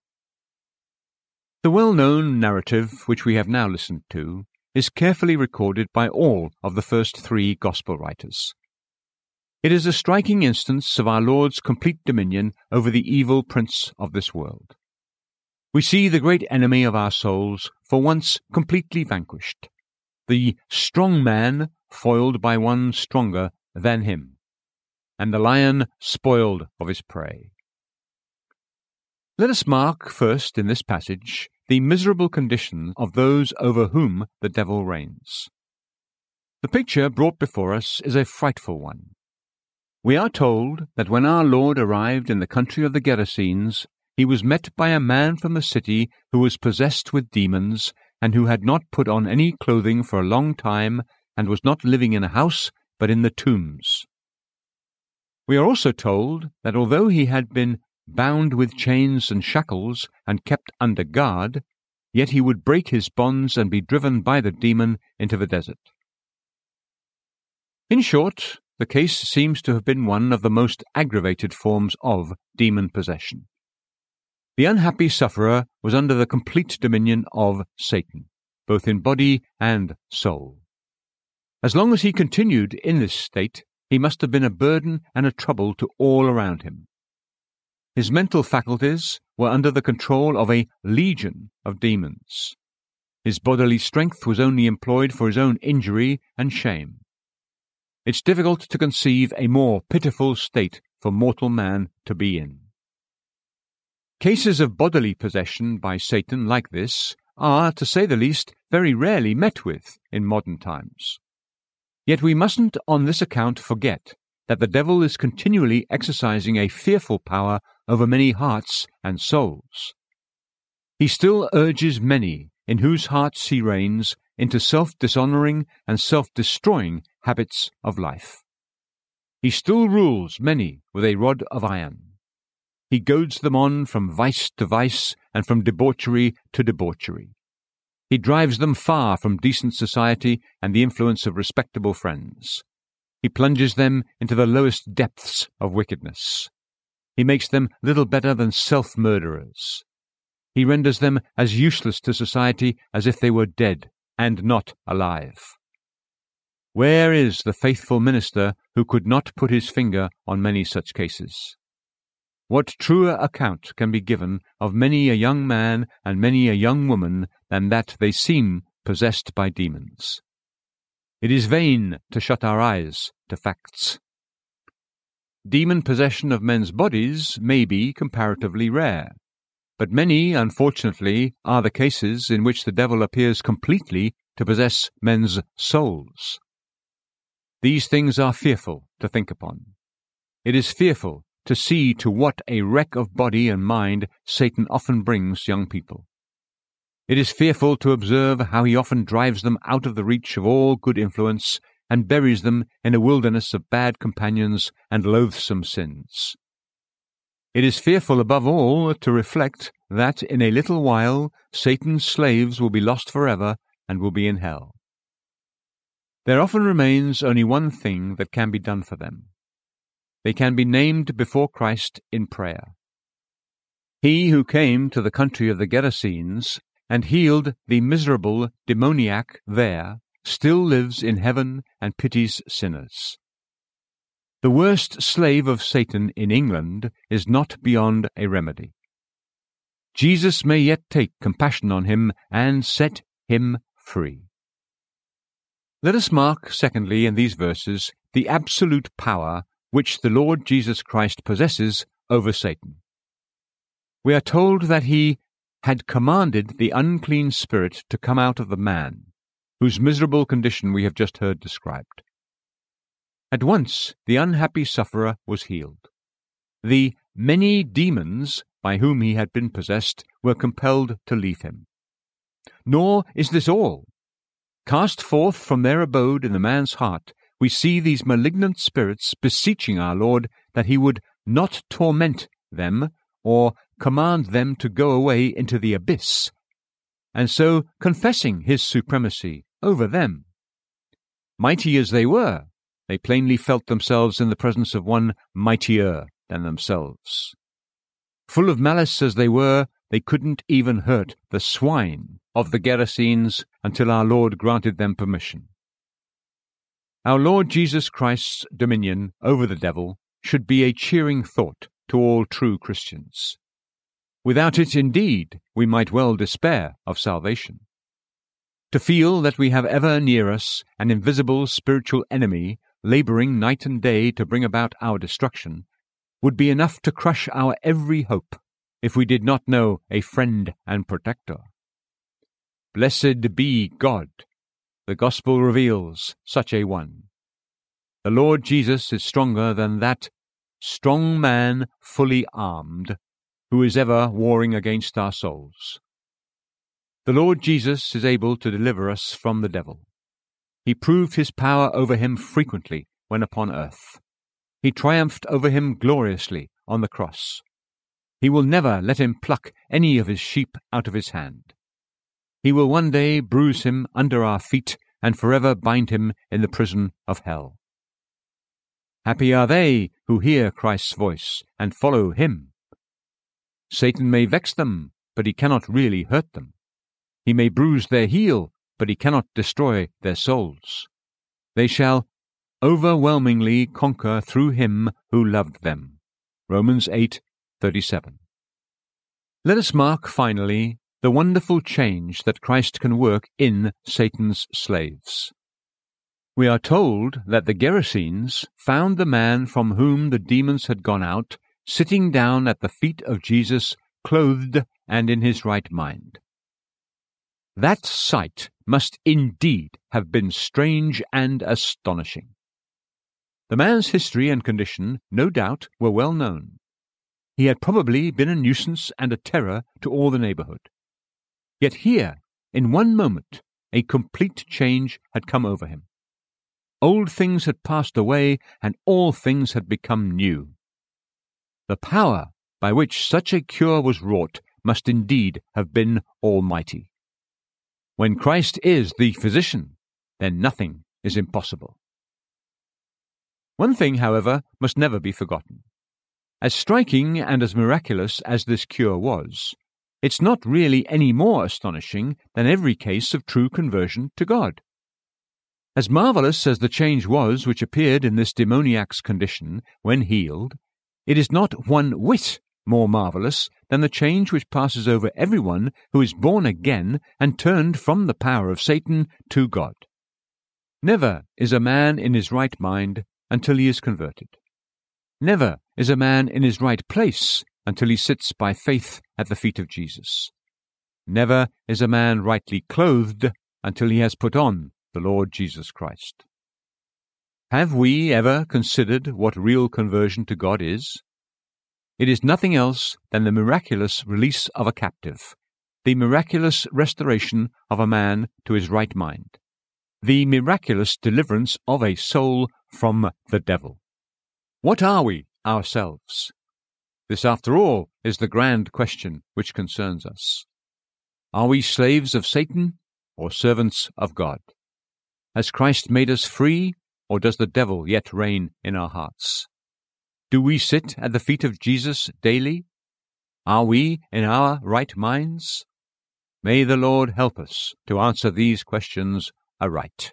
The well-known narrative which we have now listened to is carefully recorded by all of the first three Gospel writers. It is a striking instance of our Lord's complete dominion over the evil prince of this world. We see the great enemy of our souls for once completely vanquished, the strong man foiled by one stronger than him, and the lion spoiled of his prey. Let us mark first in this passage the miserable condition of those over whom the devil reigns. The picture brought before us is a frightful one. We are told that when our Lord arrived in the country of the Gerasenes, he was met by a man from the city who was possessed with demons, and who had not put on any clothing for a long time, and was not living in a house, but in the tombs. We are also told that although he had been bound with chains and shackles, and kept under guard, yet he would break his bonds and be driven by the demon into the desert. In short, the case seems to have been one of the most aggravated forms of demon possession. The unhappy sufferer was under the complete dominion of Satan, both in body and soul. As long as he continued in this state, he must have been a burden and a trouble to all around him. His mental faculties were under the control of a legion of demons. His bodily strength was only employed for his own injury and shame. It's difficult to conceive a more pitiful state for mortal man to be in. Cases of bodily possession by Satan like this are, to say the least, very rarely met with in modern times. Yet we mustn't on this account forget that the devil is continually exercising a fearful power over many hearts and souls. He still urges many, in whose hearts he reigns, into self-dishonoring and self-destroying habits of life. He still rules many with a rod of iron. He goads them on from vice to vice and from debauchery to debauchery. He drives them far from decent society and the influence of respectable friends. He plunges them into the lowest depths of wickedness. He makes them little better than self-murderers. He renders them as useless to society as if they were dead and not alive. Where is the faithful minister who could not put his finger on many such cases? What truer account can be given of many a young man and many a young woman than that they seem possessed by demons? It is vain to shut our eyes to facts. Demon possession of men's bodies may be comparatively rare, but many, unfortunately, are the cases in which the devil appears completely to possess men's souls. These things are fearful to think upon. It is fearful to see to what a wreck of body and mind Satan often brings young people. It is fearful to observe how he often drives them out of the reach of all good influence and buries them in a wilderness of bad companions and loathsome sins. It is fearful above all to reflect that in a little while Satan's slaves will be lost forever and will be in hell. There often remains only one thing that can be done for them. They can be named before Christ in prayer. He who came to the country of the Gerasenes and healed the miserable demoniac there still lives in heaven and pities sinners. The worst slave of Satan in England is not beyond a remedy. Jesus may yet take compassion on him and set him free. Let us mark, secondly, in these verses, the absolute power which the Lord Jesus Christ possesses over Satan. We are told that he had commanded the unclean spirit to come out of the man, whose miserable condition we have just heard described. At once the unhappy sufferer was healed. The many demons by whom he had been possessed were compelled to leave him. Nor is this all. Cast forth from their abode in the man's heart, we see these malignant spirits beseeching our Lord that he would not torment them or command them to go away into the abyss, and so confessing his supremacy over them. Mighty as they were, they plainly felt themselves in the presence of one mightier than themselves. Full of malice as they were, they couldn't even hurt the swine of the Gerasenes until our Lord granted them permission. Our Lord Jesus Christ's dominion over the devil should be a cheering thought to all true Christians. Without it, indeed, we might well despair of salvation. To feel that we have ever near us an invisible spiritual enemy laboring night and day to bring about our destruction would be enough to crush our every hope if we did not know a friend and protector. Blessed be God! The Gospel reveals such a one. The Lord Jesus is stronger than that strong man fully armed, who is ever warring against our souls. The Lord Jesus is able to deliver us from the devil. He proved his power over him frequently when upon earth. He triumphed over him gloriously on the cross. He will never let him pluck any of his sheep out of his hand. He will one day bruise him under our feet and forever bind him in the prison of hell. Happy are they who hear Christ's voice and follow him. Satan may vex them, but he cannot really hurt them. He may bruise their heel, but he cannot destroy their souls. They shall overwhelmingly conquer through him who loved them. Romans eight thirty-seven. Let us mark, finally, the wonderful change that Christ can work in Satan's slaves. We are told that the Gerasenes found the man from whom the demons had gone out, sitting down at the feet of Jesus, clothed and in his right mind. That sight must indeed have been strange and astonishing. The man's history and condition, no doubt, were well known. He had probably been a nuisance and a terror to all the neighborhood. Yet here, in one moment, a complete change had come over him. Old things had passed away, and all things had become new. The power by which such a cure was wrought must indeed have been almighty. When Christ is the physician, then nothing is impossible. One thing, however, must never be forgotten. As striking and as miraculous as this cure was, it's not really any more astonishing than every case of true conversion to God. As marvelous as the change was which appeared in this demoniac's condition when healed, it is not one whit more marvelous than the change which passes over everyone who is born again and turned from the power of Satan to God. Never is a man in his right mind until he is converted. Never is a man in his right place until he sits by faith at the feet of Jesus. Never is a man rightly clothed until he has put on the Lord Jesus Christ. Have we ever considered what real conversion to God is? It is nothing else than the miraculous release of a captive, the miraculous restoration of a man to his right mind, the miraculous deliverance of a soul from the devil. What are we ourselves? This, after all, is the grand question which concerns us. Are we slaves of Satan or servants of God? Has Christ made us free, or does the devil yet reign in our hearts? Do we sit at the feet of Jesus daily? Are we in our right minds? May the Lord help us to answer these questions aright.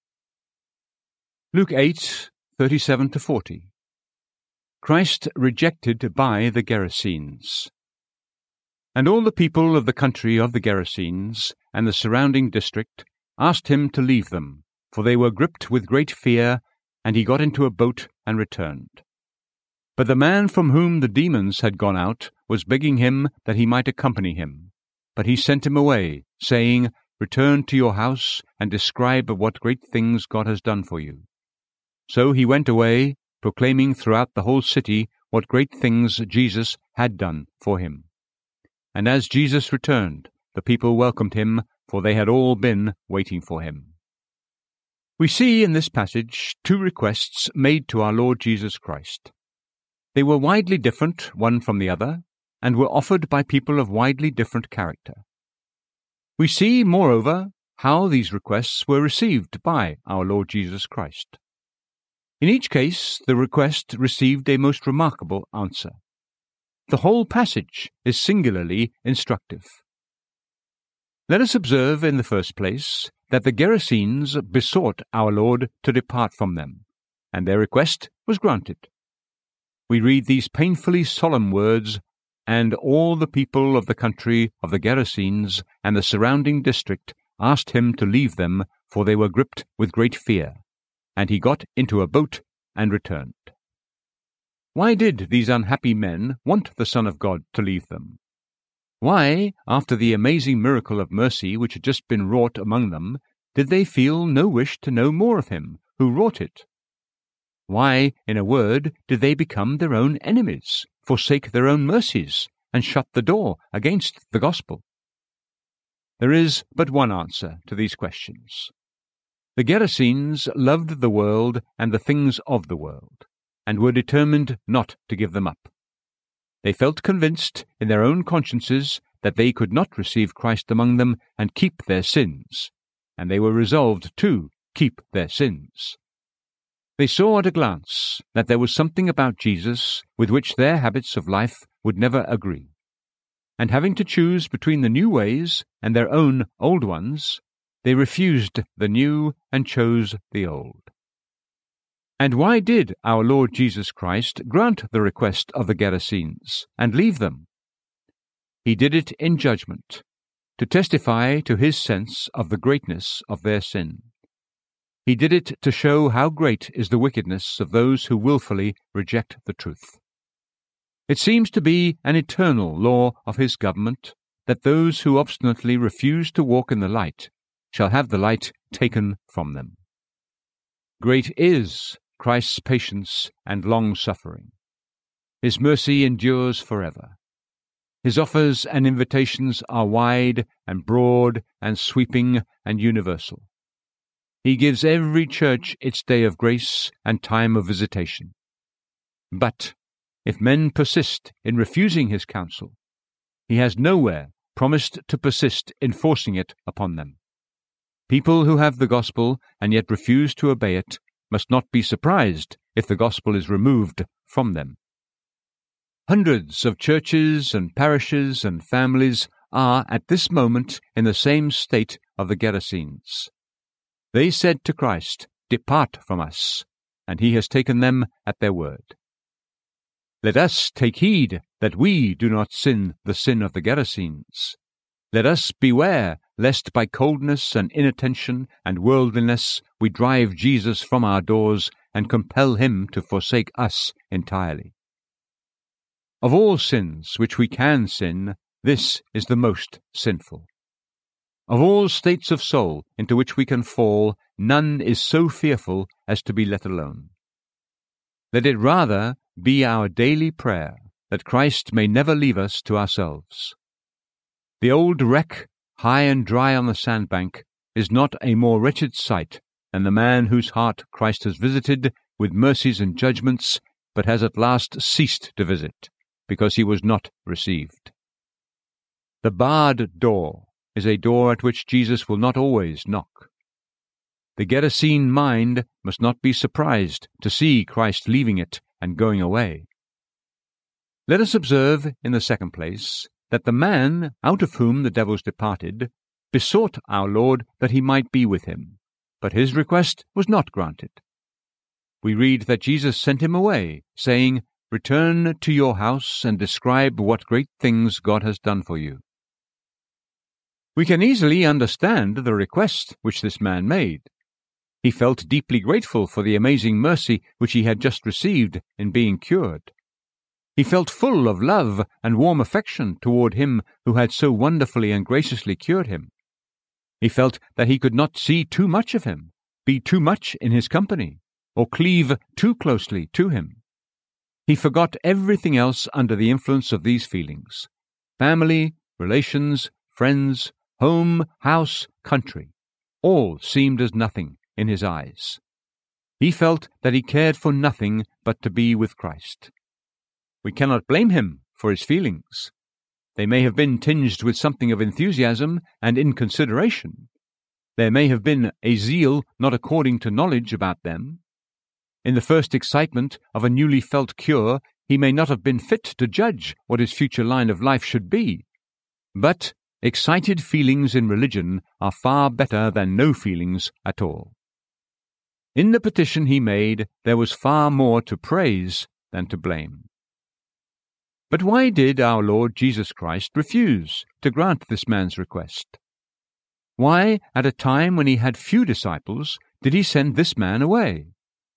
Luke eight, thirty-seven to forty. Christ rejected by the Gerasenes. And all the people of the country of the Gerasenes and the surrounding district asked him to leave them, for they were gripped with great fear, and he got into a boat and returned. But the man from whom the demons had gone out was begging him that he might accompany him. But he sent him away, saying, Return to your house and describe what great things God has done for you. So he went away, proclaiming throughout the whole city what great things Jesus had done for him. And as Jesus returned, the people welcomed him, for they had all been waiting for him. We see in this passage two requests made to our Lord Jesus Christ. They were widely different one from the other, and were offered by people of widely different character. We see, moreover, how these requests were received by our Lord Jesus Christ. In each case, the request received a most remarkable answer. The whole passage is singularly instructive. Let us observe, in the first place, that the Gerasenes besought our Lord to depart from them, and their request was granted. We read these painfully solemn words, And all the people of the country of the Gerasenes and the surrounding district asked him to leave them, for they were gripped with great fear. And he got into a boat and returned. Why did these unhappy men want the Son of God to leave them? Why, after the amazing miracle of mercy which had just been wrought among them, did they feel no wish to know more of him who wrought it? Why, in a word, did they become their own enemies, forsake their own mercies, and shut the door against the gospel? There is but one answer to these questions. The Gerasenes loved the world and the things of the world, and were determined not to give them up. They felt convinced in their own consciences that they could not receive Christ among them and keep their sins, and they were resolved to keep their sins. They saw at a glance that there was something about Jesus with which their habits of life would never agree, and having to choose between the new ways and their own old ones, they refused the new and chose the old. And why did our Lord Jesus Christ grant the request of the Gerasenes and leave them? He did it in judgment, to testify to his sense of the greatness of their sin. He did it to show how great is the wickedness of those who wilfully reject the truth. It seems to be an eternal law of his government that those who obstinately refuse to walk in the light shall have the light taken from them. Great is Christ's patience and long-suffering. His mercy endures forever. His offers and invitations are wide and broad and sweeping and universal. He gives every church its day of grace and time of visitation. But if men persist in refusing his counsel, he has nowhere promised to persist in forcing it upon them. People who have the gospel and yet refuse to obey it must not be surprised if the gospel is removed from them. Hundreds of churches and parishes and families are at this moment in the same state of the Gerasenes. They said to Christ, Depart from us, and he has taken them at their word. Let us take heed that we do not sin the sin of the Gerasenes. Let us beware lest by coldness and inattention and worldliness we drive Jesus from our doors and compel him to forsake us entirely. Of all sins which we can sin, this is the most sinful. Of all states of soul into which we can fall, none is so fearful as to be let alone. Let it rather be our daily prayer that Christ may never leave us to ourselves. The old wreck, high and dry on the sandbank, is not a more wretched sight than the man whose heart Christ has visited with mercies and judgments, but has at last ceased to visit, because he was not received. The barred door is a door at which Jesus will not always knock. The Gerasene mind must not be surprised to see Christ leaving it and going away. Let us observe, in the second place, that the man out of whom the devils departed besought our Lord that he might be with him, but his request was not granted. We read that Jesus sent him away, saying, "Return to your house and describe what great things God has done for you." We can easily understand the request which this man made. He felt deeply grateful for the amazing mercy which he had just received in being cured. He felt full of love and warm affection toward him who had so wonderfully and graciously cured him. He felt that he could not see too much of him, be too much in his company, or cleave too closely to him. He forgot everything else under the influence of these feelings. Family, relations, friends, home, house, country, all seemed as nothing in his eyes. He felt that he cared for nothing but to be with Christ. We cannot blame him for his feelings. They may have been tinged with something of enthusiasm and inconsideration. There may have been a zeal not according to knowledge about them. In the first excitement of a newly felt cure, he may not have been fit to judge what his future line of life should be. But excited feelings in religion are far better than no feelings at all. In the petition he made, there was far more to praise than to blame. But why did our Lord Jesus Christ refuse to grant this man's request? Why, at a time when he had few disciples, did he send this man away?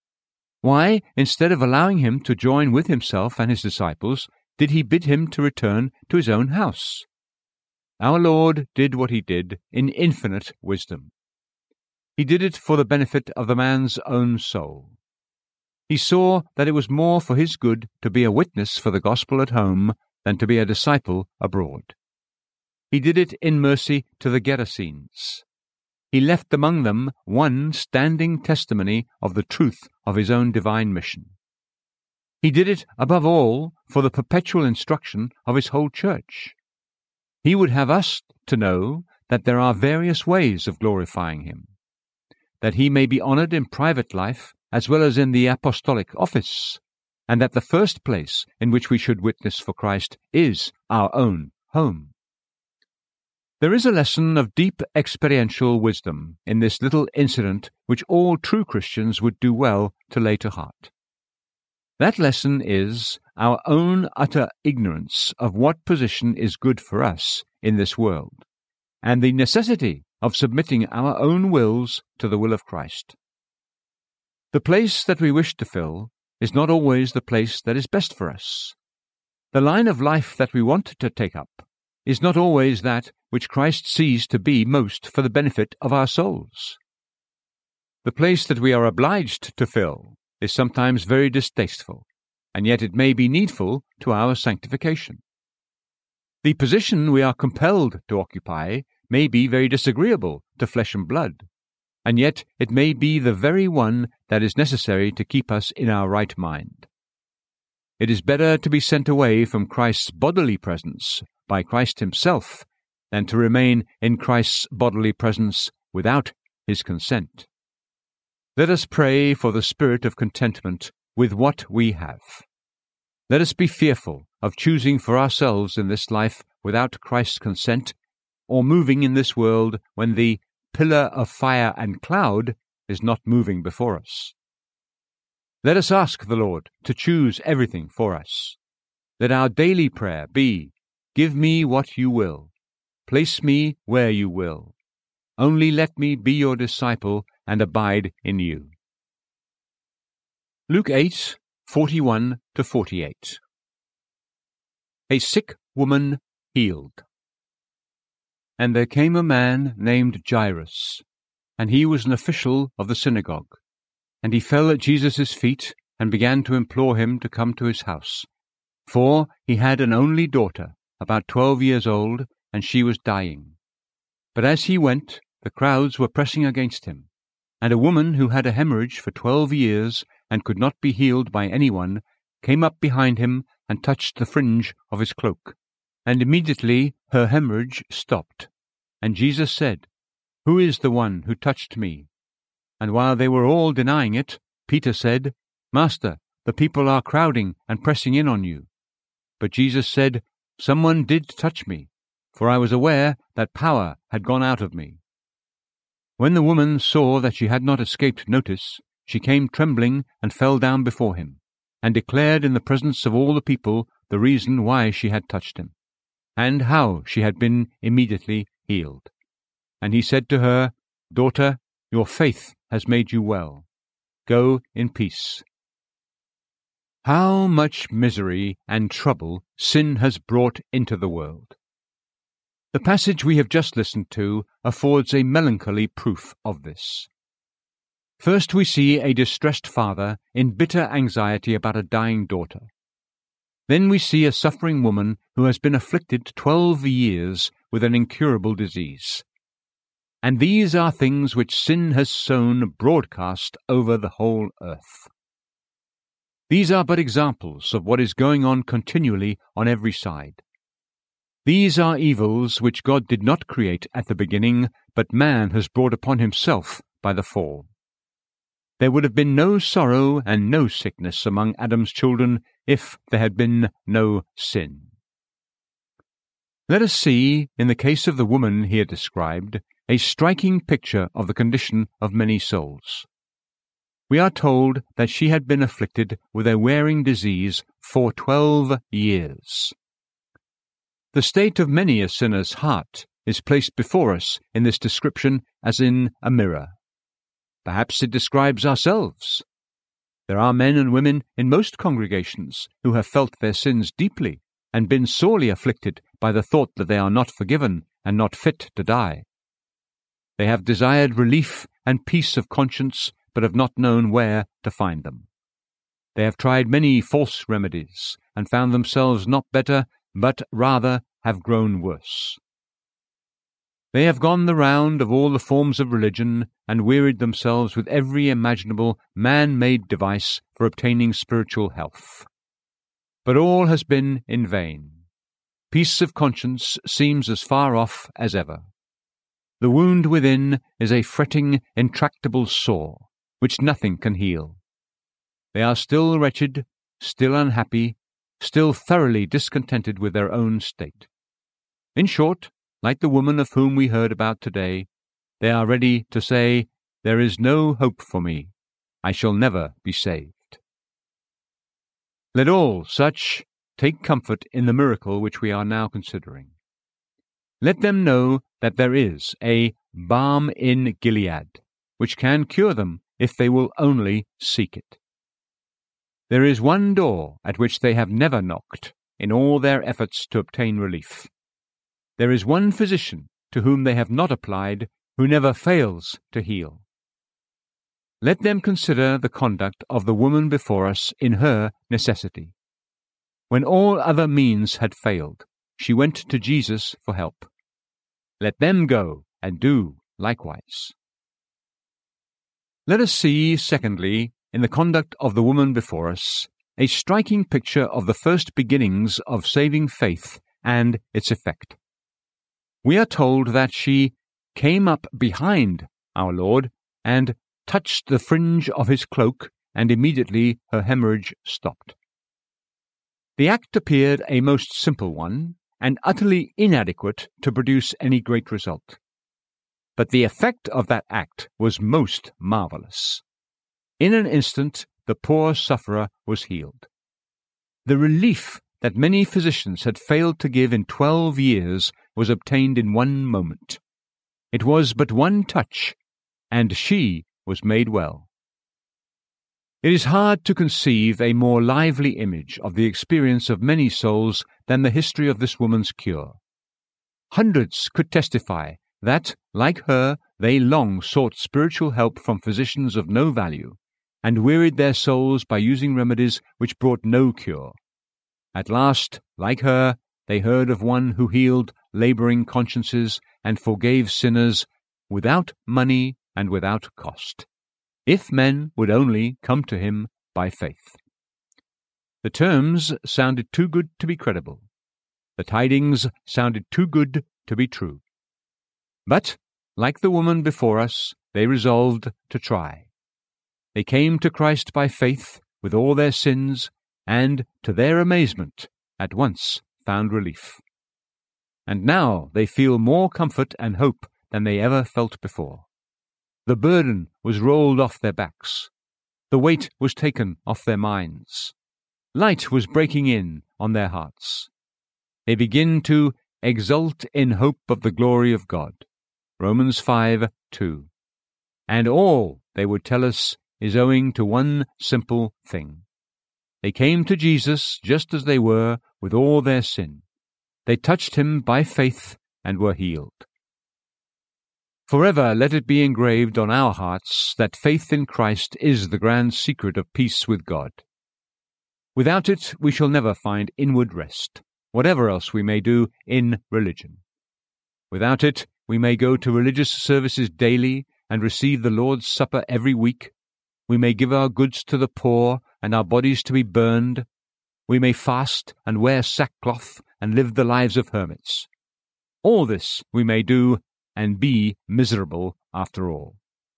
Why, instead of allowing him to join with himself and his disciples, did he bid him to return to his own house? Our Lord did what he did in infinite wisdom. He did it for the benefit of the man's own soul. He saw that it was more for his good to be a witness for the gospel at home than to be a disciple abroad. He did it in mercy to the Gerasenes. He left among them one standing testimony of the truth of his own divine mission. He did it, above all, for the perpetual instruction of his whole church. He would have us to know that there are various ways of glorifying him, that he may be honored in private life as well as in the apostolic office, and that the first place in which we should witness for Christ is our own home. There is a lesson of deep experiential wisdom in this little incident which all true Christians would do well to lay to heart. That lesson is our own utter ignorance of what position is good for us in this world, and the necessity of submitting our own wills to the will of Christ. The place that we wish to fill is not always the place that is best for us. The line of life that we want to take up is not always that which Christ sees to be most for the benefit of our souls. The place that we are obliged to fill is sometimes very distasteful, and yet it may be needful to our sanctification. The position we are compelled to occupy may be very disagreeable to flesh and blood, and yet it may be the very one that is necessary to keep us in our right mind. It is better to be sent away from Christ's bodily presence by Christ himself than to remain in Christ's bodily presence without his consent. Let us pray for the spirit of contentment with what we have. Let us be fearful of choosing for ourselves in this life without Christ's consent, or moving in this world when the pillar of fire and cloud is not moving before us. Let us ask the Lord to choose everything for us. Let our daily prayer be, "Give me what you will. Place me where you will. Only let me be your disciple and abide in you." Luke eight, forty-one to forty-eight. A sick woman healed. And there came a man named Jairus, and he was an official of the synagogue. And he fell at Jesus' feet and began to implore him to come to his house. For he had an only daughter, about twelve years old, and she was dying. But as he went, the crowds were pressing against him. And a woman who had a hemorrhage for twelve years, and could not be healed by anyone, came up behind him, and touched the fringe of his cloak, and immediately her hemorrhage stopped. And Jesus said, "Who is the one who touched me?" And while they were all denying it, Peter said, "Master, the people are crowding and pressing in on you." But Jesus said, "Someone did touch me, for I was aware that power had gone out of me." When the woman saw that she had not escaped notice, she came trembling and fell down before him, and declared in the presence of all the people the reason why she had touched him, and how she had been immediately healed. And he said to her, "Daughter, your faith has made you well. Go in peace." How much misery and trouble sin has brought into the world! The passage we have just listened to affords a melancholy proof of this. First we see a distressed father in bitter anxiety about a dying daughter. Then we see a suffering woman who has been afflicted twelve years with an incurable disease. And these are things which sin has sown broadcast over the whole earth. These are but examples of what is going on continually on every side. These are evils which God did not create at the beginning, but man has brought upon himself by the fall. There would have been no sorrow and no sickness among Adam's children if there had been no sin. Let us see, in the case of the woman here described, a striking picture of the condition of many souls. We are told that she had been afflicted with a wearing disease for twelve years. The state of many a sinner's heart is placed before us in this description as in a mirror. Perhaps it describes ourselves. There are men and women in most congregations who have felt their sins deeply and been sorely afflicted by the thought that they are not forgiven and not fit to die. They have desired relief and peace of conscience, but have not known where to find them. They have tried many false remedies and found themselves not better, but rather have grown worse. They have gone the round of all the forms of religion and wearied themselves with every imaginable man-made device for obtaining spiritual health. But all has been in vain. Peace of conscience seems as far off as ever. The wound within is a fretting, intractable sore, which nothing can heal. They are still wretched, still unhappy, still thoroughly discontented with their own state. In short, like the woman of whom we heard about today, they are ready to say, "There is no hope for me. I shall never be saved." Let all such take comfort in the miracle which we are now considering. Let them know that there is a balm in Gilead, which can cure them if they will only seek it. There is one door at which they have never knocked in all their efforts to obtain relief. There is one physician to whom they have not applied, who never fails to heal. Let them consider the conduct of the woman before us in her necessity. When all other means had failed, she went to Jesus for help. Let them go and do likewise. Let us see, secondly, in the conduct of the woman before us, a striking picture of the first beginnings of saving faith and its effect. We are told that she came up behind our Lord and touched the fringe of his cloak, and immediately her hemorrhage stopped. The act appeared a most simple one, and utterly inadequate to produce any great result. But the effect of that act was most marvelous. In an instant, the poor sufferer was healed. The relief that many physicians had failed to give in twelve years was obtained in one moment. It was but one touch, and she was made well. It is hard to conceive a more lively image of the experience of many souls than the history of this woman's cure. Hundreds could testify that, like her, they long sought spiritual help from physicians of no value, and wearied their souls by using remedies which brought no cure. At last, like her, they heard of one who healed labouring consciences and forgave sinners without money and without cost, if men would only come to him by faith. The terms sounded too good to be credible. The tidings sounded too good to be true. But, like the woman before us, they resolved to try. They came to Christ by faith with all their sins, and, to their amazement, at once found relief. And now they feel more comfort and hope than they ever felt before. The burden was rolled off their backs. The weight was taken off their minds. Light was breaking in on their hearts. They begin to exult in hope of the glory of God. Romans five two. And all, they would tell us, is owing to one simple thing. They came to Jesus just as they were, with all their sin. They touched him by faith and were healed. Forever let it be engraved on our hearts that faith in Christ is the grand secret of peace with God. Without it we shall never find inward rest, whatever else we may do in religion. Without it we may go to religious services daily and receive the Lord's Supper every week. We may give our goods to the poor and our bodies to be burned. We may fast and wear sackcloth and live the lives of hermits. All this we may do and be miserable after all.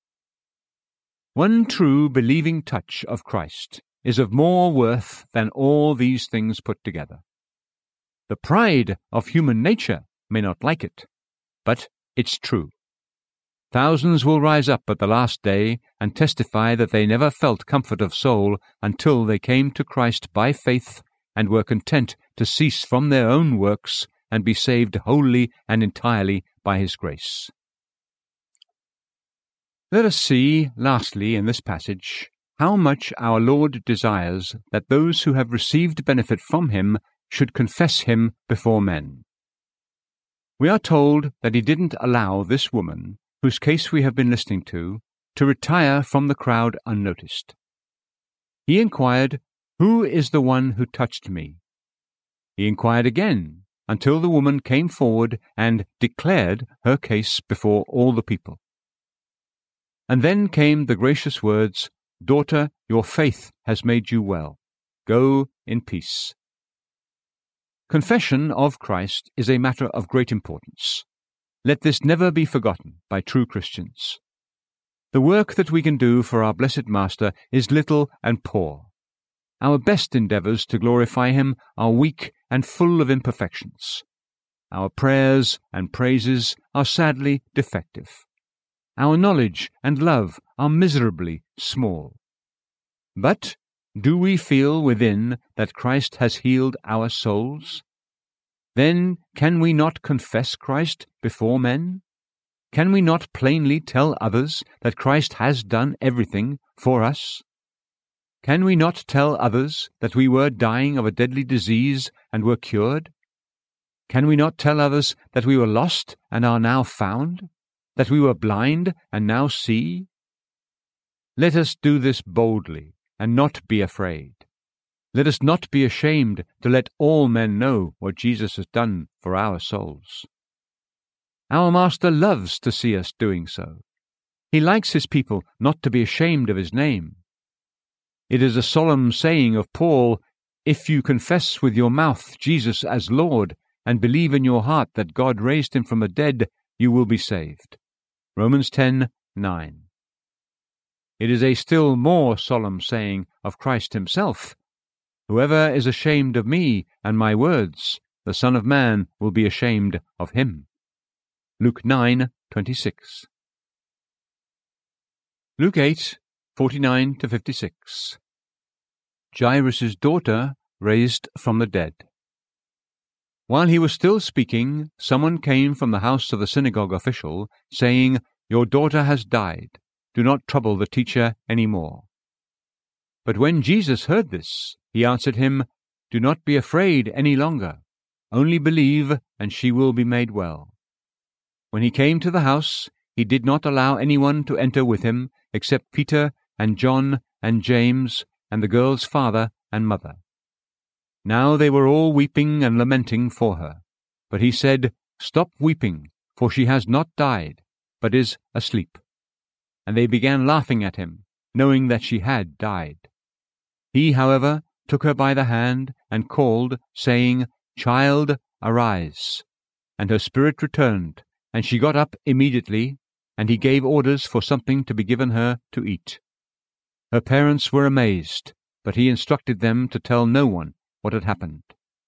One true believing touch of Christ is of more worth than all these things put together. The pride of human nature may not like it, but it's true. Thousands will rise up at the last day and testify that they never felt comfort of soul until they came to Christ by faith and were content to cease from their own works and be saved wholly and entirely by his grace. Let us see, lastly, in this passage, how much our Lord desires that those who have received benefit from him should confess him before men. We are told that he didn't allow this woman, whose case we have been listening to, to retire from the crowd unnoticed. He inquired, "Who is the one who touched me?" He inquired again, until the woman came forward and declared her case before all the people. And then came the gracious words, "Daughter, your faith has made you well. Go in peace." Confession of Christ is a matter of great importance. Let this never be forgotten by true Christians. The work that we can do for our blessed Master is little and poor. Our best endeavours to glorify him are weak and full of imperfections. Our prayers and praises are sadly defective. Our knowledge and love are miserably small. But do we feel within that Christ has healed our souls? Then can we not confess Christ before men? Can we not plainly tell others that Christ has done everything for us? Can we not tell others that we were dying of a deadly disease and were cured? Can we not tell others that we were lost and are now found? That we were blind and now see? Let us do this boldly and not be afraid. Let us not be ashamed to let all men know what Jesus has done for our souls. Our Master loves to see us doing so. He likes his people not to be ashamed of his name. It is a solemn saying of Paul, "If you confess with your mouth Jesus as Lord and believe in your heart that God raised him from the dead, you will be saved." Romans ten nine. It is a still more solemn saying of Christ himself, "Whoever is ashamed of me and my words, the Son of Man will be ashamed of him." Luke nine twenty-six. Luke eight forty-nine to fifty-six. Jairus' daughter raised from the dead. While he was still speaking, someone came from the house of the synagogue official, saying, "Your daughter has died. Do not trouble the teacher any more." But when Jesus heard this, he answered him, "Do not be afraid any longer. Only believe, and she will be made well." When he came to the house, he did not allow anyone to enter with him except Peter and John and James and the girl's father and mother. Now they were all weeping and lamenting for her. But he said, "Stop weeping, for she has not died, but is asleep." And they began laughing at him, knowing that she had died. He, however, took her by the hand, and called, saying, Child, arise. And her spirit returned, and she got up immediately, and he gave orders for something to be given her to eat. Her parents were amazed, but he instructed them to tell no one what had happened.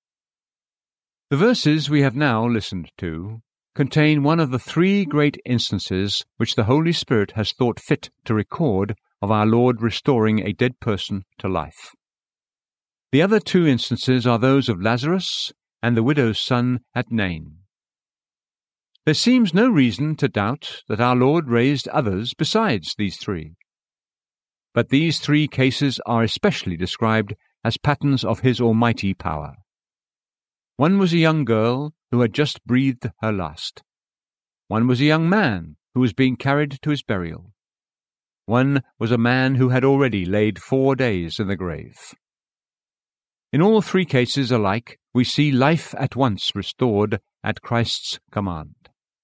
The verses we have now listened to contain one of the three great instances which the Holy Spirit has thought fit to record of our Lord restoring a dead person to life. The other two instances are those of Lazarus and the widow's son at Nain. There seems no reason to doubt that our Lord raised others besides these three. But these three cases are especially described as patterns of his almighty power. One was a young girl who had just breathed her last. One was a young man who was being carried to his burial. One was a man who had already laid four days in the grave. In all three cases alike, we see life at once restored at Christ's command.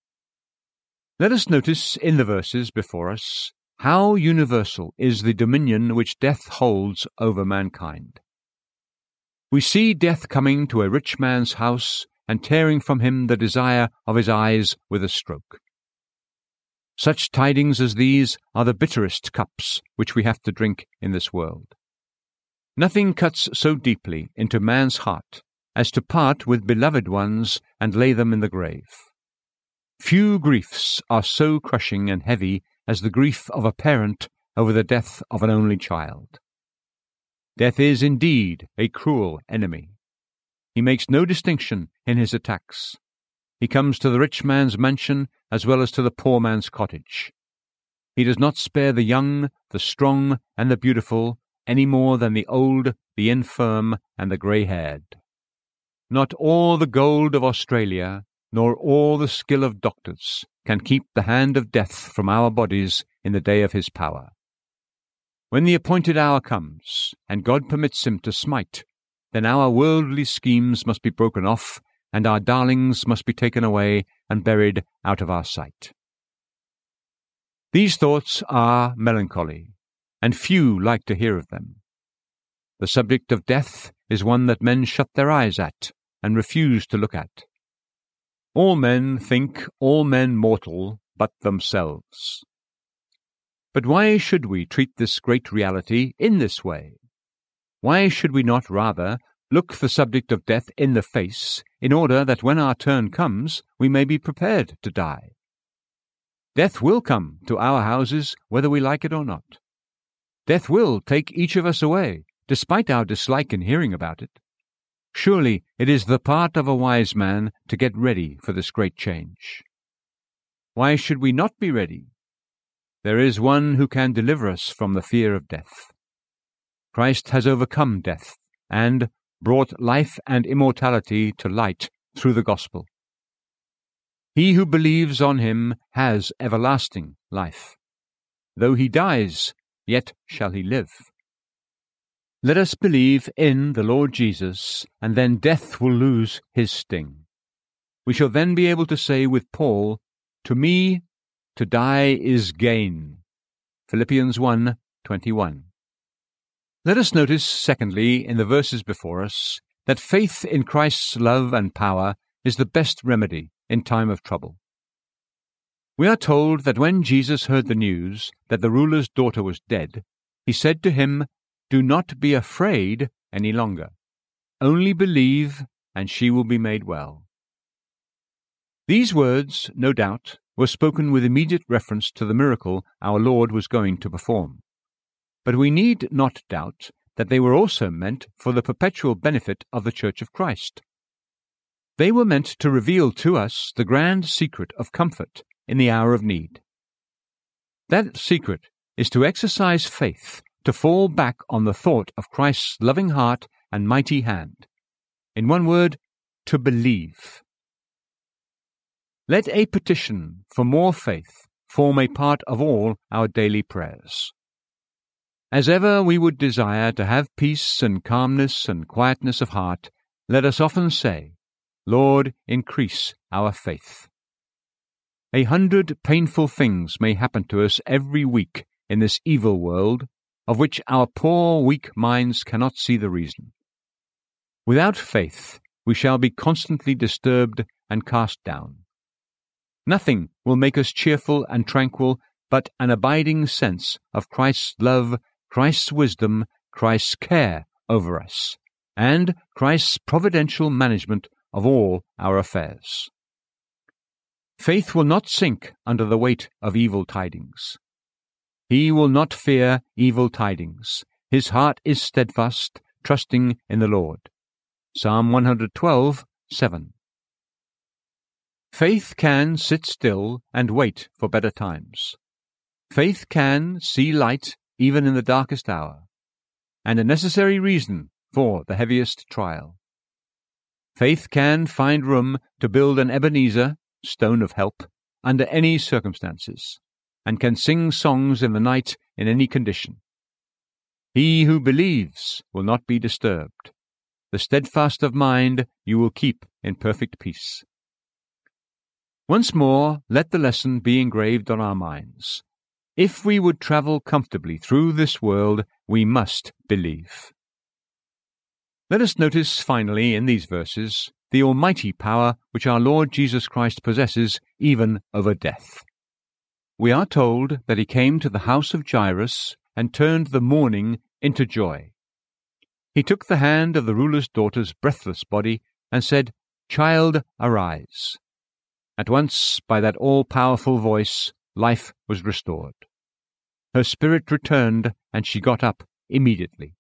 Let us notice in the verses before us how universal is the dominion which death holds over mankind. We see death coming to a rich man's house and tearing from him the desire of his eyes with a stroke. Such tidings as these are the bitterest cups which we have to drink in this world. Nothing cuts so deeply into man's heart as to part with beloved ones and lay them in the grave. Few griefs are so crushing and heavy as the grief of a parent over the death of an only child. Death is indeed a cruel enemy. He makes no distinction in his attacks. He comes to the rich man's mansion as well as to the poor man's cottage. He does not spare the young, the strong, and the beautiful, any more than the old, the infirm, and the grey-haired. Not all the gold of Australia, nor all the skill of doctors, can keep the hand of death from our bodies in the day of his power. When the appointed hour comes, and God permits him to smite, then our worldly schemes must be broken off, and our darlings must be taken away and buried out of our sight. These thoughts are melancholy, and few like to hear of them. The subject of death is one that men shut their eyes at and refuse to look at. All men think all men mortal but themselves. But why should we treat this great reality in this way? Why should we not rather look the subject of death in the face, in order that when our turn comes, we may be prepared to die? Death will come to our houses whether we like it or not. Death will take each of us away, despite our dislike in hearing about it. Surely it is the part of a wise man to get ready for this great change. Why should we not be ready? There is one who can deliver us from the fear of death. Christ has overcome death and brought life and immortality to light through the gospel. He who believes on him has everlasting life. Though he dies, yet shall he live. Let us believe in the Lord Jesus, and then death will lose his sting. We shall then be able to say with Paul, "To me, to die is gain." Philippians one twenty-one. Let us notice, secondly, in the verses before us, that faith in Christ's love and power is the best remedy in time of trouble. We are told that when Jesus heard the news that the ruler's daughter was dead, he said to him, "Do not be afraid any longer. Only believe, and she will be made well." These words, no doubt, were spoken with immediate reference to the miracle our Lord was going to perform. But we need not doubt that they were also meant for the perpetual benefit of the Church of Christ. They were meant to reveal to us the grand secret of comfort in the hour of need. That secret is to exercise faith, to fall back on the thought of Christ's loving heart and mighty hand. In one word, to believe. Let a petition for more faith form a part of all our daily prayers. As ever we would desire to have peace and calmness and quietness of heart, let us often say, "Lord, increase our faith." A hundred painful things may happen to us every week in this evil world, of which our poor weak minds cannot see the reason. Without faith we shall be constantly disturbed and cast down. Nothing will make us cheerful and tranquil but an abiding sense of Christ's love, Christ's wisdom, Christ's care over us, and Christ's providential management of all our affairs. Faith will not sink under the weight of evil tidings. He will not fear evil tidings. His heart is steadfast, trusting in the Lord. Psalm one hundred twelve, seven. Faith can sit still and wait for better times. Faith can see light even in the darkest hour, and a necessary reason for the heaviest trial. Faith can find room to build an Ebenezer, stone of help, under any circumstances, and can sing songs in the night in any condition. He who believes will not be disturbed. The steadfast of mind you will keep in perfect peace. Once more, let the lesson be engraved on our minds. If we would travel comfortably through this world, we must believe. Let us notice finally in these verses the almighty power which our Lord Jesus Christ possesses even over death. We are told that he came to the house of Jairus and turned the mourning into joy. He took the hand of the ruler's daughter's breathless body and said, "Child, arise." At once, by that all-powerful voice, life was restored. Her spirit returned, and she got up immediately.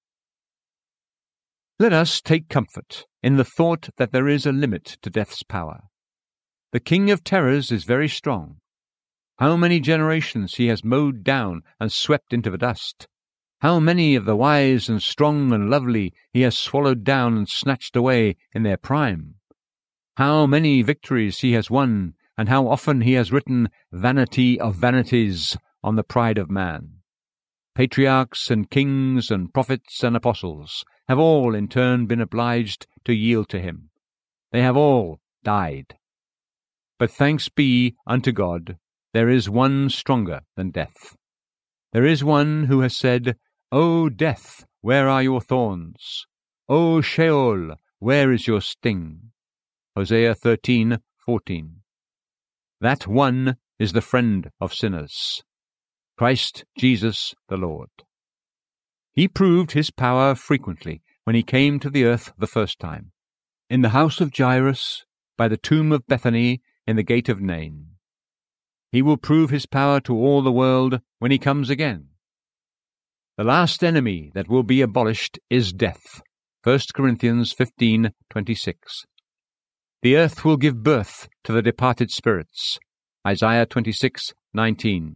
Let us take comfort in the thought that there is a limit to death's power. The King of Terrors is very strong. How many generations he has mowed down and swept into the dust! How many of the wise and strong and lovely he has swallowed down and snatched away in their prime! How many victories he has won, and how often he has written "vanity of vanities" on the pride of man. Patriarchs and kings and prophets and apostles have all in turn been obliged to yield to him. They have all died. But thanks be unto God, there is one stronger than death. There is one who has said, "O death, where are your thorns? O Sheol, where is your sting?" Hosea thirteen, fourteen. That one is the friend of sinners, Christ Jesus the Lord. He proved his power frequently when he came to the earth the first time, in the house of Jairus, by the tomb of Bethany, in the gate of Nain. He will prove his power to all the world when he comes again. The last enemy that will be abolished is death. First Corinthians fifteen, twenty-six. The earth will give birth to the departed spirits. Isaiah twenty-six, nineteen.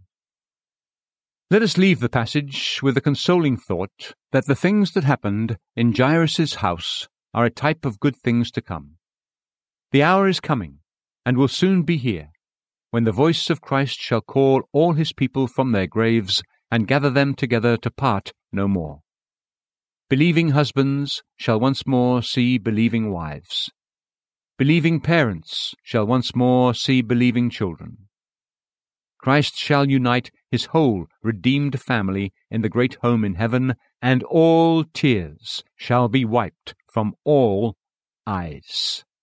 Let us leave the passage with the consoling thought that the things that happened in Jairus' house are a type of good things to come. The hour is coming, and will soon be here, when the voice of Christ shall call all his people from their graves and gather them together to part no more. Believing husbands shall once more see believing wives. Believing parents shall once more see believing children. Christ shall unite his whole redeemed family in the great home in heaven, and all tears shall be wiped from all eyes.